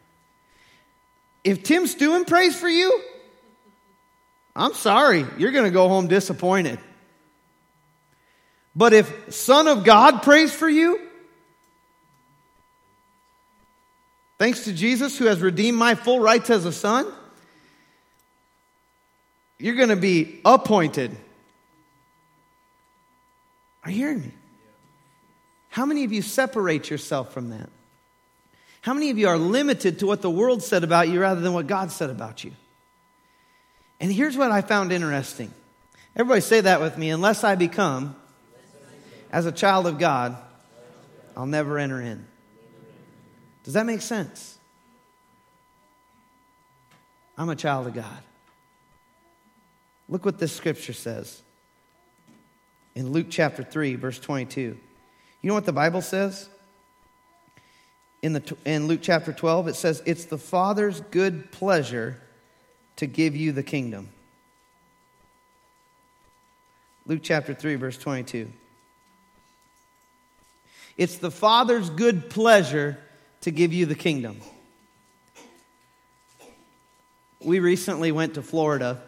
if Tim Stewin prays for you, I'm sorry, you're going to go home disappointed. But if Son of God prays for you, thanks to Jesus who has redeemed my full rights as a son, you're going to be appointed. Are you hearing me? How many of you separate yourself from that? How many of you are limited to what the world said about you rather than what God said about you? And here's what I found interesting. Everybody say that with me. Unless I become as a child of God, I'll never enter in. Does that make sense? I'm a child of God. Look what this scripture says. In Luke chapter 3, verse 22. You know what the Bible says? In Luke chapter 12, it says, it's the Father's good pleasure to give you the kingdom. Luke chapter 3, verse 22. It's the Father's good pleasure to give you the kingdom. We recently went to Florida.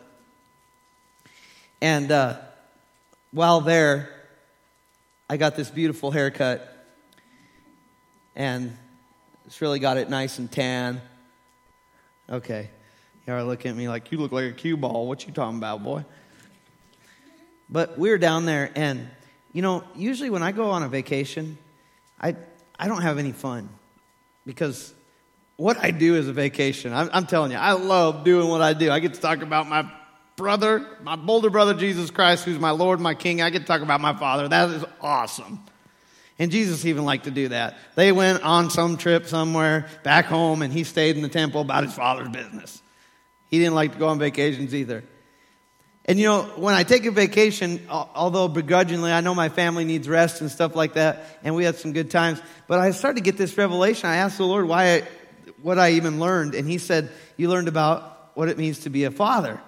And while there, I got this beautiful haircut. And it's really got it nice and tan. Okay. You are looking at me like, you look like a cue ball. What you talking about, boy? But we were down there, and, you know, usually when I go on a vacation, I don't have any fun. Because what I do is a vacation. I'm telling you, I love doing what I do. I get to talk about my brother, my older brother, Jesus Christ, who's my Lord, my King. I get to talk about my Father. That is awesome. And Jesus even liked to do that. They went on some trip somewhere back home, and he stayed in the temple about his Father's business. He didn't like to go on vacations either. And you know, when I take a vacation, although begrudgingly, I know my family needs rest and stuff like that, and we had some good times, but I started to get this revelation. I asked the Lord what I even learned, and He said, you learned about what it means to be a father.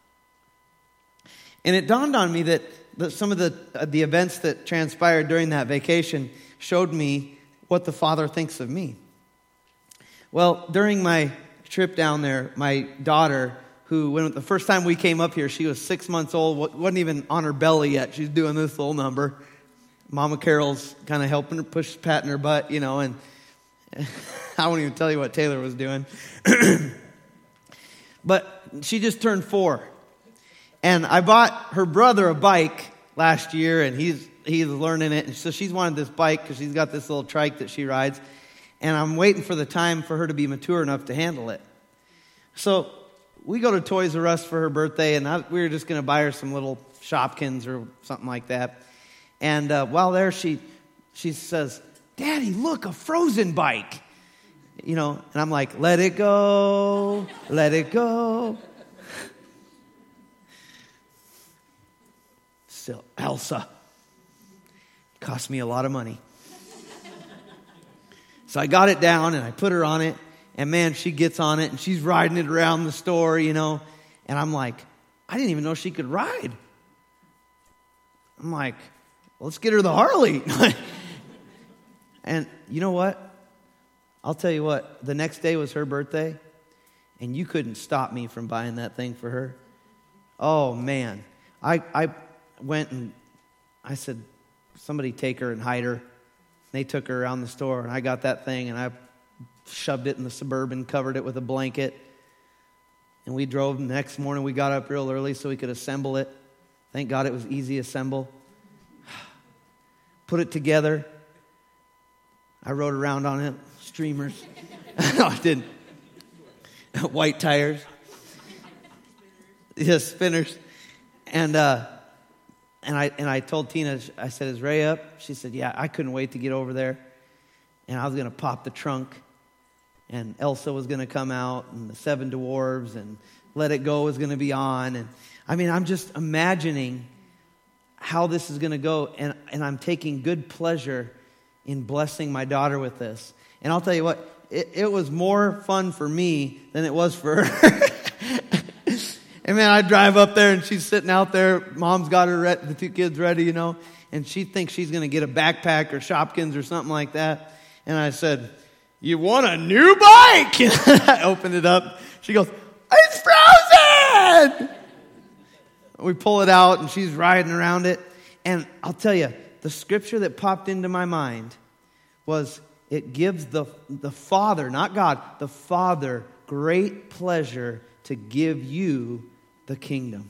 And it dawned on me that some of the events that transpired during that vacation showed me what the Father thinks of me. Well, during my trip down there, my daughter, when the first time we came up here, she was 6 months old, wasn't even on her belly yet. She's doing this little number. Mama Carol's kind of helping her, patting her butt, you know, and I won't even tell you what Taylor was doing. But she just turned 4. And I bought her brother a bike last year, and he's learning it. And so she's wanted this bike because she's got this little trike that she rides. And I'm waiting for the time for her to be mature enough to handle it. So we go to Toys R Us for her birthday, and we were just going to buy her some little Shopkins or something like that. And while there, she says, Daddy, look, a Frozen bike. You know, and I'm like, let it go, let it go. Still, Elsa. Cost me a lot of money. So I got it down and I put her on it. And man, she gets on it and she's riding it around the store, you know. And I'm like, I didn't even know she could ride. I'm like, well, let's get her the Harley. And you know what? I'll tell you what. The next day was her birthday. And you couldn't stop me from buying that thing for her. Oh, man. I went and I said, somebody take her and hide her. They took her around the store, and I got that thing, and I shoved it in the Suburban, covered it with a blanket. And we drove. The next morning, we got up real early so we could assemble it. Thank God it was easy to assemble. Put it together. I rode around on it. Streamers. No, I didn't. White tires. Yes, spinners. And I told Tina, I said, is Ray up? She said, yeah. I couldn't wait to get over there. And I was going to pop the trunk. And Elsa was going to come out. And the Seven Dwarves. And Let It Go was going to be on. And I mean, I'm just imagining how this is going to go. And I'm taking good pleasure in blessing my daughter with this. And I'll tell you what, it was more fun for me than it was for her. And man, I drive up there and she's sitting out there. Mom's got her the two kids ready, you know. And she thinks she's going to get a backpack or Shopkins or something like that. And I said, you want a new bike? And I opened it up. She goes, it's frozen! We pull it out and she's riding around it. And I'll tell you, the scripture that popped into my mind was, it gives the Father, not God, the Father great pleasure to give you the kingdom.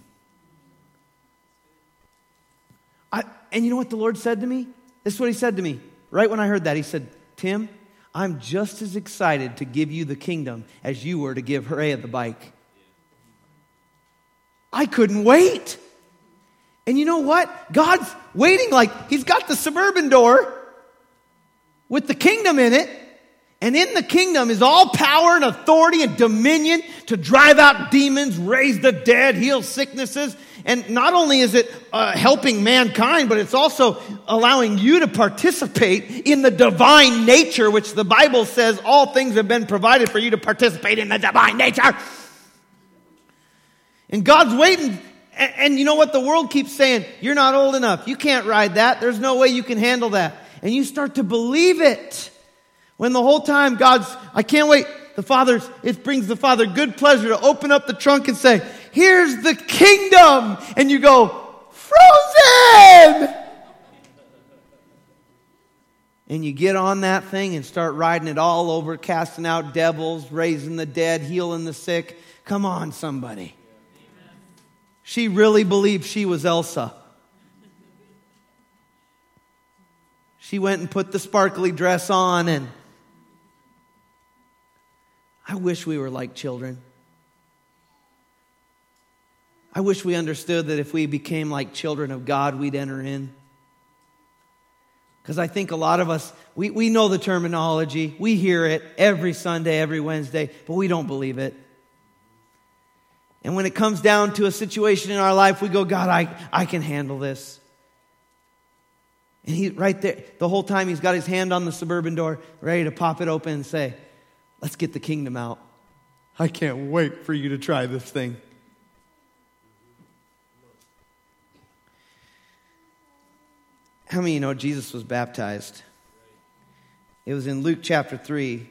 And you know what the Lord said to me? This is what He said to me right when I heard that. He said, Tim, I'm just as excited to give you the kingdom as you were to give Hooray the bike. I couldn't wait. And you know what? God's waiting, like He's got the Suburban door with the kingdom in it. And in the kingdom is all power and authority and dominion to drive out demons, raise the dead, heal sicknesses. And not only is it helping mankind, but it's also allowing you to participate in the divine nature, which the Bible says all things have been provided for you to participate in the divine nature. And God's waiting. And you know what? The world keeps saying, you're not old enough. You can't ride that. There's no way you can handle that. And you start to believe it. When the whole time I can't wait. It brings the Father good pleasure to open up the trunk and say, here's the kingdom. And you go, frozen! And you get on that thing and start riding it all over, casting out devils, raising the dead, healing the sick. Come on, somebody. She really believed she was Elsa. She went and put the sparkly dress on, and I wish we were like children. I wish we understood that if we became like children of God, we'd enter in. Because I think a lot of us, we know the terminology. We hear it every Sunday, every Wednesday, but we don't believe it. And when it comes down to a situation in our life, we go, God, I can handle this. And He right there, the whole time He's got His hand on the Suburban door, ready to pop it open and say, let's get the kingdom out. I can't wait for you to try this thing. How many of you know Jesus was baptized? It was in Luke chapter 3.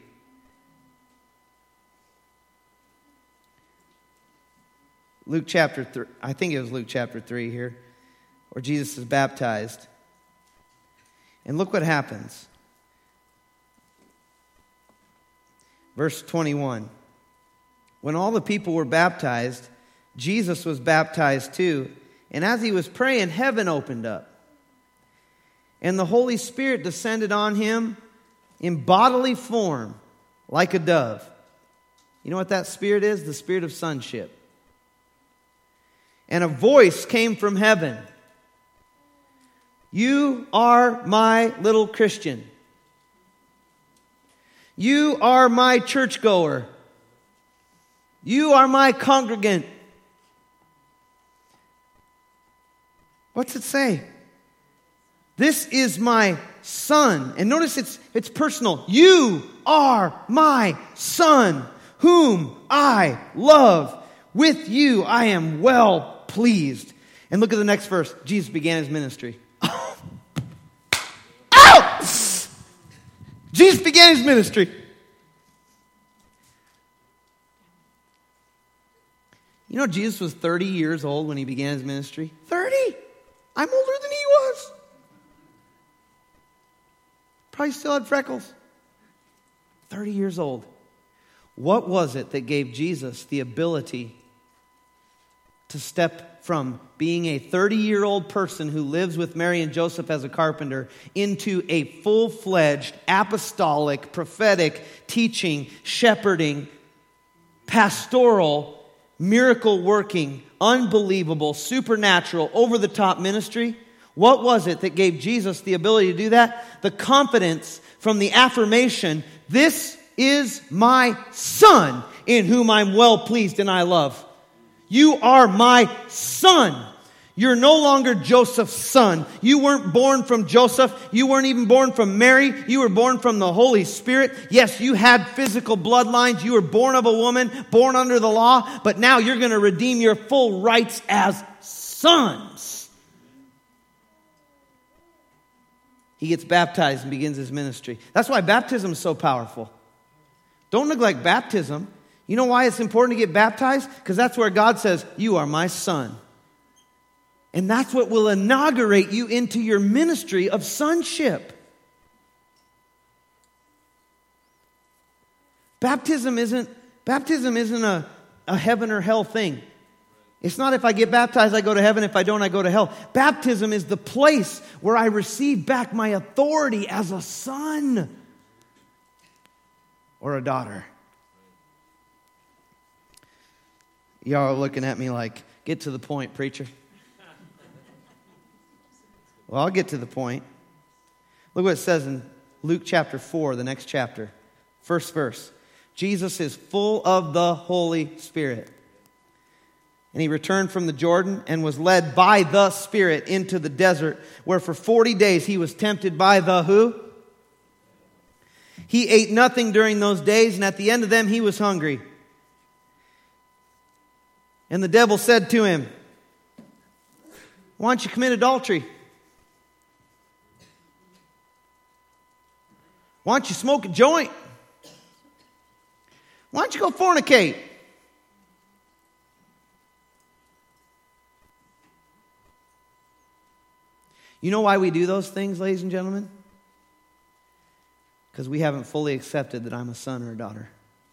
Luke chapter 3, I think it was Luke chapter 3 here, where Jesus is baptized. And look what happens. Verse 21. When all the people were baptized, Jesus was baptized too. And as He was praying, heaven opened up. And the Holy Spirit descended on Him in bodily form like a dove. You know what that spirit is? The spirit of sonship. And a voice came from heaven. You are my little Christian. You are my churchgoer. You are my congregant. What's it say? This is my son. And notice it's personal. You are my son, whom I love. With you I am well pleased. And look at the next verse. Jesus began His ministry. Ow! Jesus began His ministry. You know, Jesus was 30 years old when He began His ministry. 30! I'm older than He was. Probably still had freckles. 30 years old. What was it that gave Jesus the ability to step from being a 30-year-old person who lives with Mary and Joseph as a carpenter into a full-fledged, apostolic, prophetic, teaching, shepherding, pastoral, miracle-working, unbelievable, supernatural, over-the-top ministry? What was it that gave Jesus the ability to do that? The confidence from the affirmation, this is my Son in whom I'm well pleased and I love. You are my son. You're no longer Joseph's son. You weren't born from Joseph. You weren't even born from Mary. You were born from the Holy Spirit. Yes, you had physical bloodlines. You were born of a woman, born under the law. But now you're going to redeem your full rights as sons. He gets baptized and begins his ministry. That's why baptism is so powerful. Don't neglect baptism. You know why it's important to get baptized? Because that's where God says, you are my son. And that's what will inaugurate you into your ministry of sonship. Baptism isn't a heaven or hell thing. It's not if I get baptized, I go to heaven. If I don't, I go to hell. Baptism is the place where I receive back my authority as a son or a daughter. Y'all are looking at me like, get to the point, preacher. Well, I'll get to the point. Look what it says in Luke chapter 4, the next chapter. First verse. Jesus is full of the Holy Spirit. And he returned from the Jordan and was led by the Spirit into the desert, where for 40 days he was tempted by the who? He ate nothing during those days, and at the end of them he was hungry. And the devil said to him, why don't you commit adultery? Why don't you smoke a joint? Why don't you go fornicate? You know why we do those things, ladies and gentlemen? Because we haven't fully accepted that I'm a son or a daughter.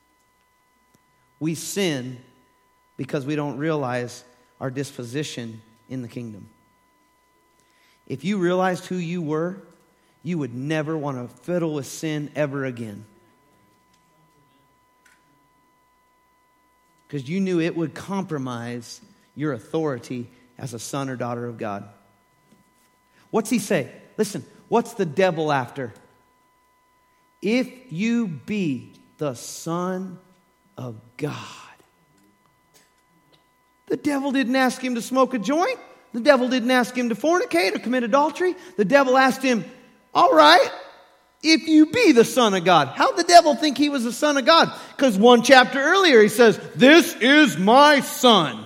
We sin because we don't realize our disposition in the kingdom. If you realized who you were, you would never want to fiddle with sin ever again. Because you knew it would compromise your authority as a son or daughter of God. What's he say? Listen, what's the devil after? If you be the Son of God. The devil didn't ask him to smoke a joint. The devil didn't ask him to fornicate or commit adultery. The devil asked him, all right, if you be the Son of God. How'd the devil think he was the Son of God? Because one chapter earlier he says, this is my son.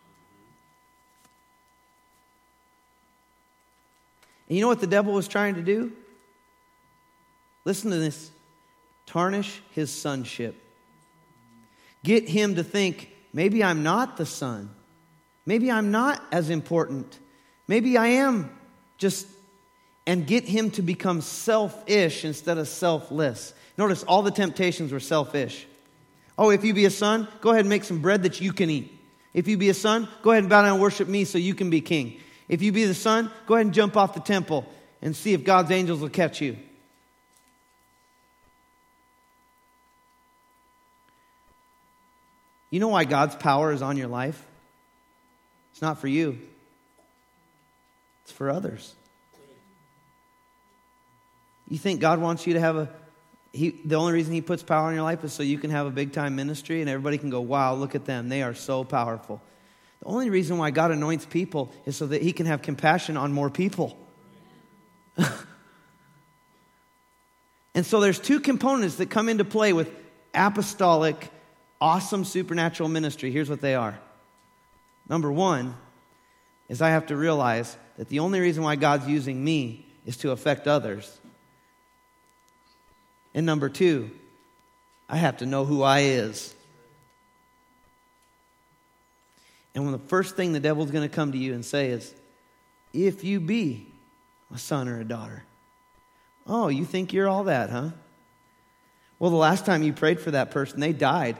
And you know what the devil was trying to do? Listen to this. Tarnish his sonship. Get him to think, maybe I'm not the son. Maybe I'm not as important. Maybe I am just... And get him to become selfish instead of selfless. Notice all the temptations were selfish. Oh, if you be a son, go ahead and make some bread that you can eat. If you be a son, go ahead and bow down and worship me so you can be king. If you be the son, go ahead and jump off the temple and see if God's angels will catch you. You know why God's power is on your life? It's not for you. It's for others. You think God wants you to have the only reason he puts power in your life is so you can have a big time ministry and everybody can go, wow, look at them. They are so powerful. The only reason why God anoints people is so that he can have compassion on more people. And so there's two components that come into play with apostolic, awesome supernatural ministry. Here's what they are. Number one is I have to realize that the only reason why God's using me is to affect others. And number two, I have to know who I is. And when the first thing the devil's going to come to you and say is, if you be a son or a daughter. Oh, you think you're all that, huh? Well, the last time you prayed for that person, they died.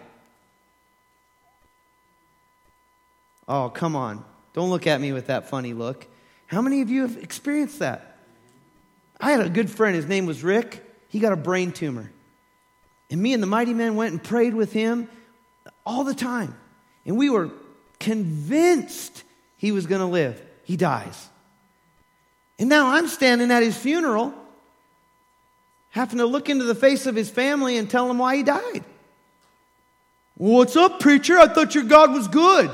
Oh, come on. Don't look at me with that funny look. How many of you have experienced that? I had a good friend. His name was Rick. He got a brain tumor. And me and the Mighty Men went and prayed with him all the time. And we were convinced he was going to live. He dies. And now I'm standing at his funeral, having to look into the face of his family and tell them why he died. What's up, preacher? I thought your God was good.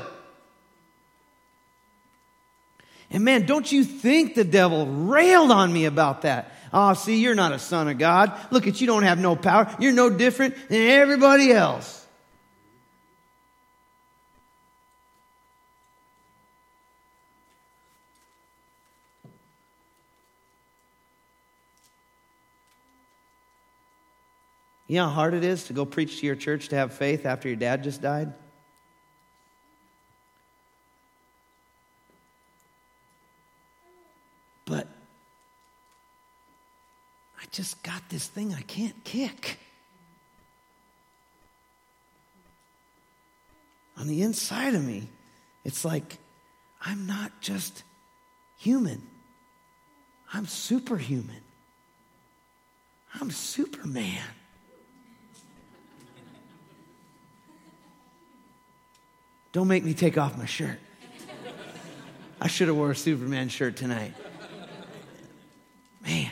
And man, don't you think the devil railed on me about that? Oh, see, you're not a son of God. Look at you, don't have no power. You're no different than everybody else. You know how hard it is to go preach to your church to have faith after your dad just died? But I just got this thing I can't kick. On the inside of me, it's like I'm not just human. I'm superhuman. I'm Superman. Don't make me take off my shirt. I should have wore a Superman shirt tonight. Man.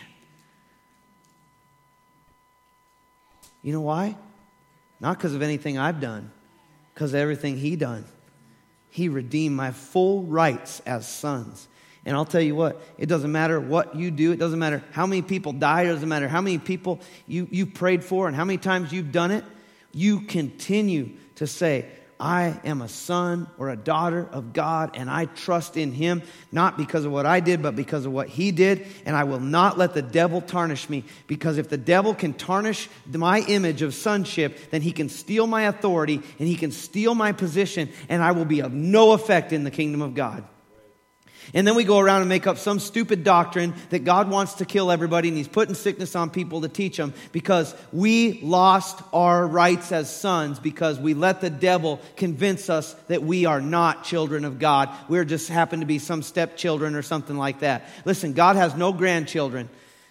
You know why? Not because of anything I've done. Because of everything He done. He redeemed my full rights as sons. And I'll tell you what, it doesn't matter what you do. It doesn't matter how many people died. It doesn't matter how many people you prayed for and how many times you've done it. You continue to say, I am a son or a daughter of God, and I trust in Him, not because of what I did, but because of what He did, and I will not let the devil tarnish me, because if the devil can tarnish my image of sonship, then he can steal my authority, and he can steal my position, and I will be of no effect in the kingdom of God. And then we go around and make up some stupid doctrine that God wants to kill everybody and He's putting sickness on people to teach them because we lost our rights as sons because we let the devil convince us that we are not children of God. We're just happen to be some stepchildren or something like that. Listen, God has no grandchildren.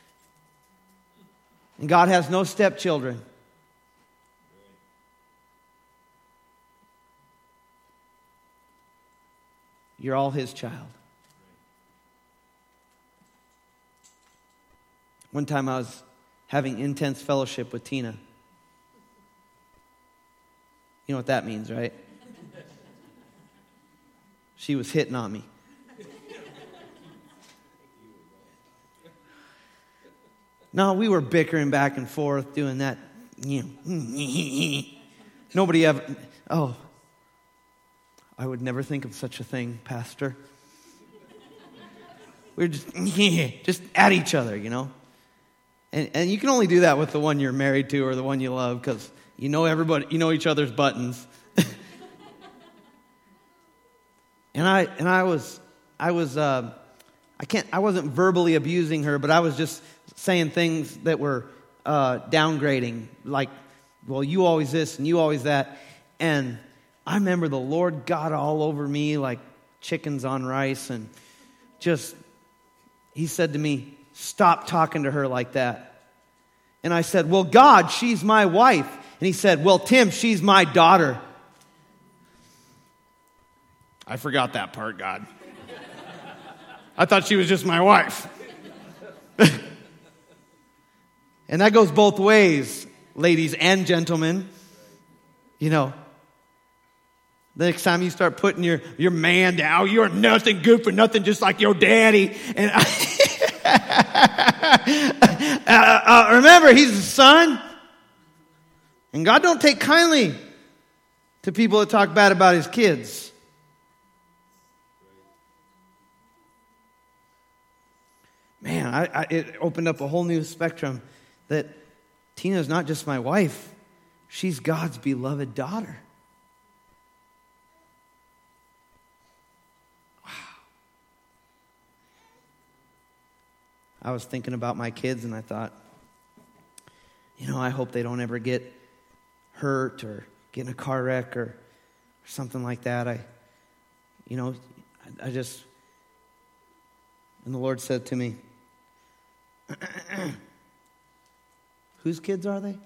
And God has no stepchildren. You're all His child. One time I was having intense fellowship with Tina. You know what that means, right? She was hitting on me. No, we were bickering back and forth, doing that. Nobody ever... Oh, I would never think of such a thing, Pastor. We were just at each other, you know. And you can only do that with the one you're married to or the one you love because you know everybody, you know each other's buttons. I wasn't verbally abusing her, but I was just saying things that were downgrading, like, well, you always this and you always that. And I remember the Lord got all over me like chickens on rice and just, He said to me, stop talking to her like that. And I said, well, God, she's my wife. And He said, well, Tim, she's my daughter. I forgot that part, God. I thought she was just my wife. And that goes both ways, ladies and gentlemen. You know, the next time you start putting your man down, you're nothing good for nothing, just like your daddy. And remember, he's a son. And God don't take kindly to people that talk bad about His kids. Man, it opened up a whole new spectrum that Tina's not just my wife. She's God's beloved daughter. Wow. I was thinking about my kids and I thought, I hope they don't ever get hurt or get in a car wreck or something like that. I just, and the Lord said to me, whose kids are they?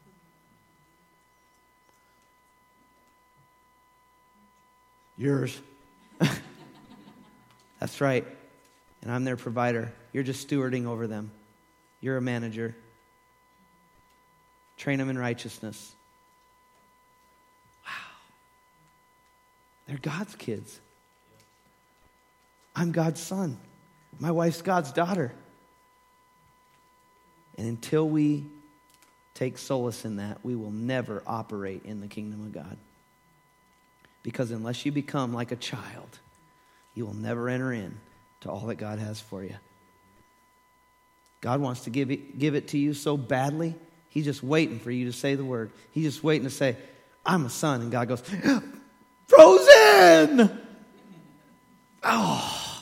Yours. That's right. And I'm their provider. You're just stewarding over them. You're a manager. Train them in righteousness. Wow. They're God's kids. I'm God's son. My wife's God's daughter. And until we take solace in that, we will never operate in the kingdom of God. Because unless you become like a child, you will never enter in to all that God has for you. God wants to give it to you so badly. He's just waiting for you to say the word. He's just waiting to say, I'm a son. And God goes, Frozen! Oh.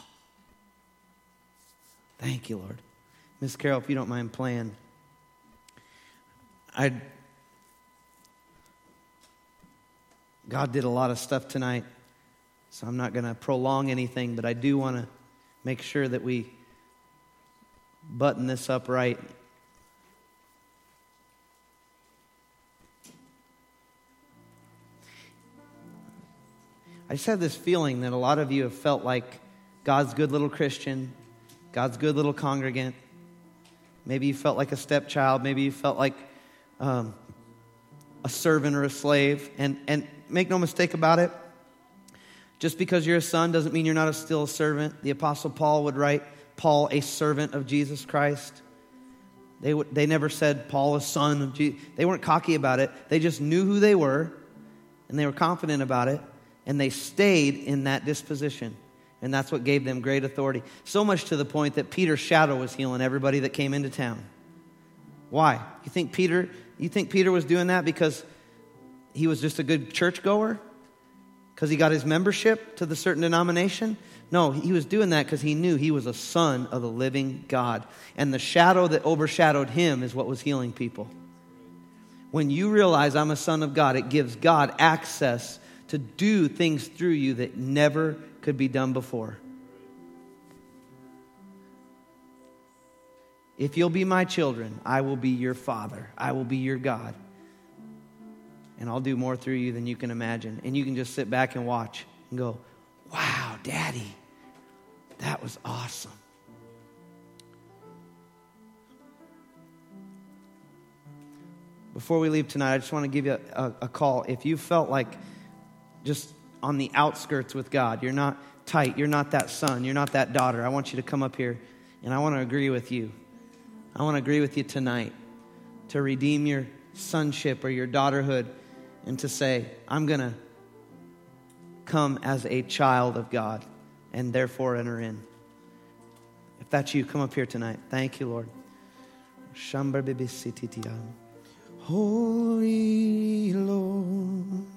Thank you, Lord. Miss Carol, if you don't mind playing. God did a lot of stuff tonight, so I'm not going to prolong anything, but I do want to make sure that we button this up right. I just have this feeling that a lot of you have felt like God's good little Christian, God's good little congregant. Maybe you felt like a stepchild. Maybe you felt like a servant or a slave. And make no mistake about it, just because you're a son doesn't mean you're not still a servant. The Apostle Paul would write, Paul, a servant of Jesus Christ. They never said Paul, a son of Jesus. They weren't cocky about it. They just knew who they were, and they were confident about it, and they stayed in that disposition. And that's what gave them great authority. So much to the point that Peter's shadow was healing everybody that came into town. Why? You think Peter was doing that because he was just a good churchgoer? Because he got his membership to the certain denomination? No, he was doing that because he knew he was a son of the living God. And the shadow that overshadowed him is what was healing people. When you realize I'm a son of God, it gives God access to do things through you that never could be done before. If you'll be my children, I will be your father. I will be your God. And I'll do more through you than you can imagine. And you can just sit back and watch and go, wow, Daddy, that was awesome. Before we leave tonight, I just want to give you a call. If you felt like just on the outskirts with God, you're not tight, you're not that son, you're not that daughter, I want you to come up here and I want to agree with you. I want to agree with you tonight to redeem your sonship or your daughterhood and to say, I'm going to come as a child of God and therefore enter in. If that's you, come up here tonight. Thank you, Lord. Holy Lord.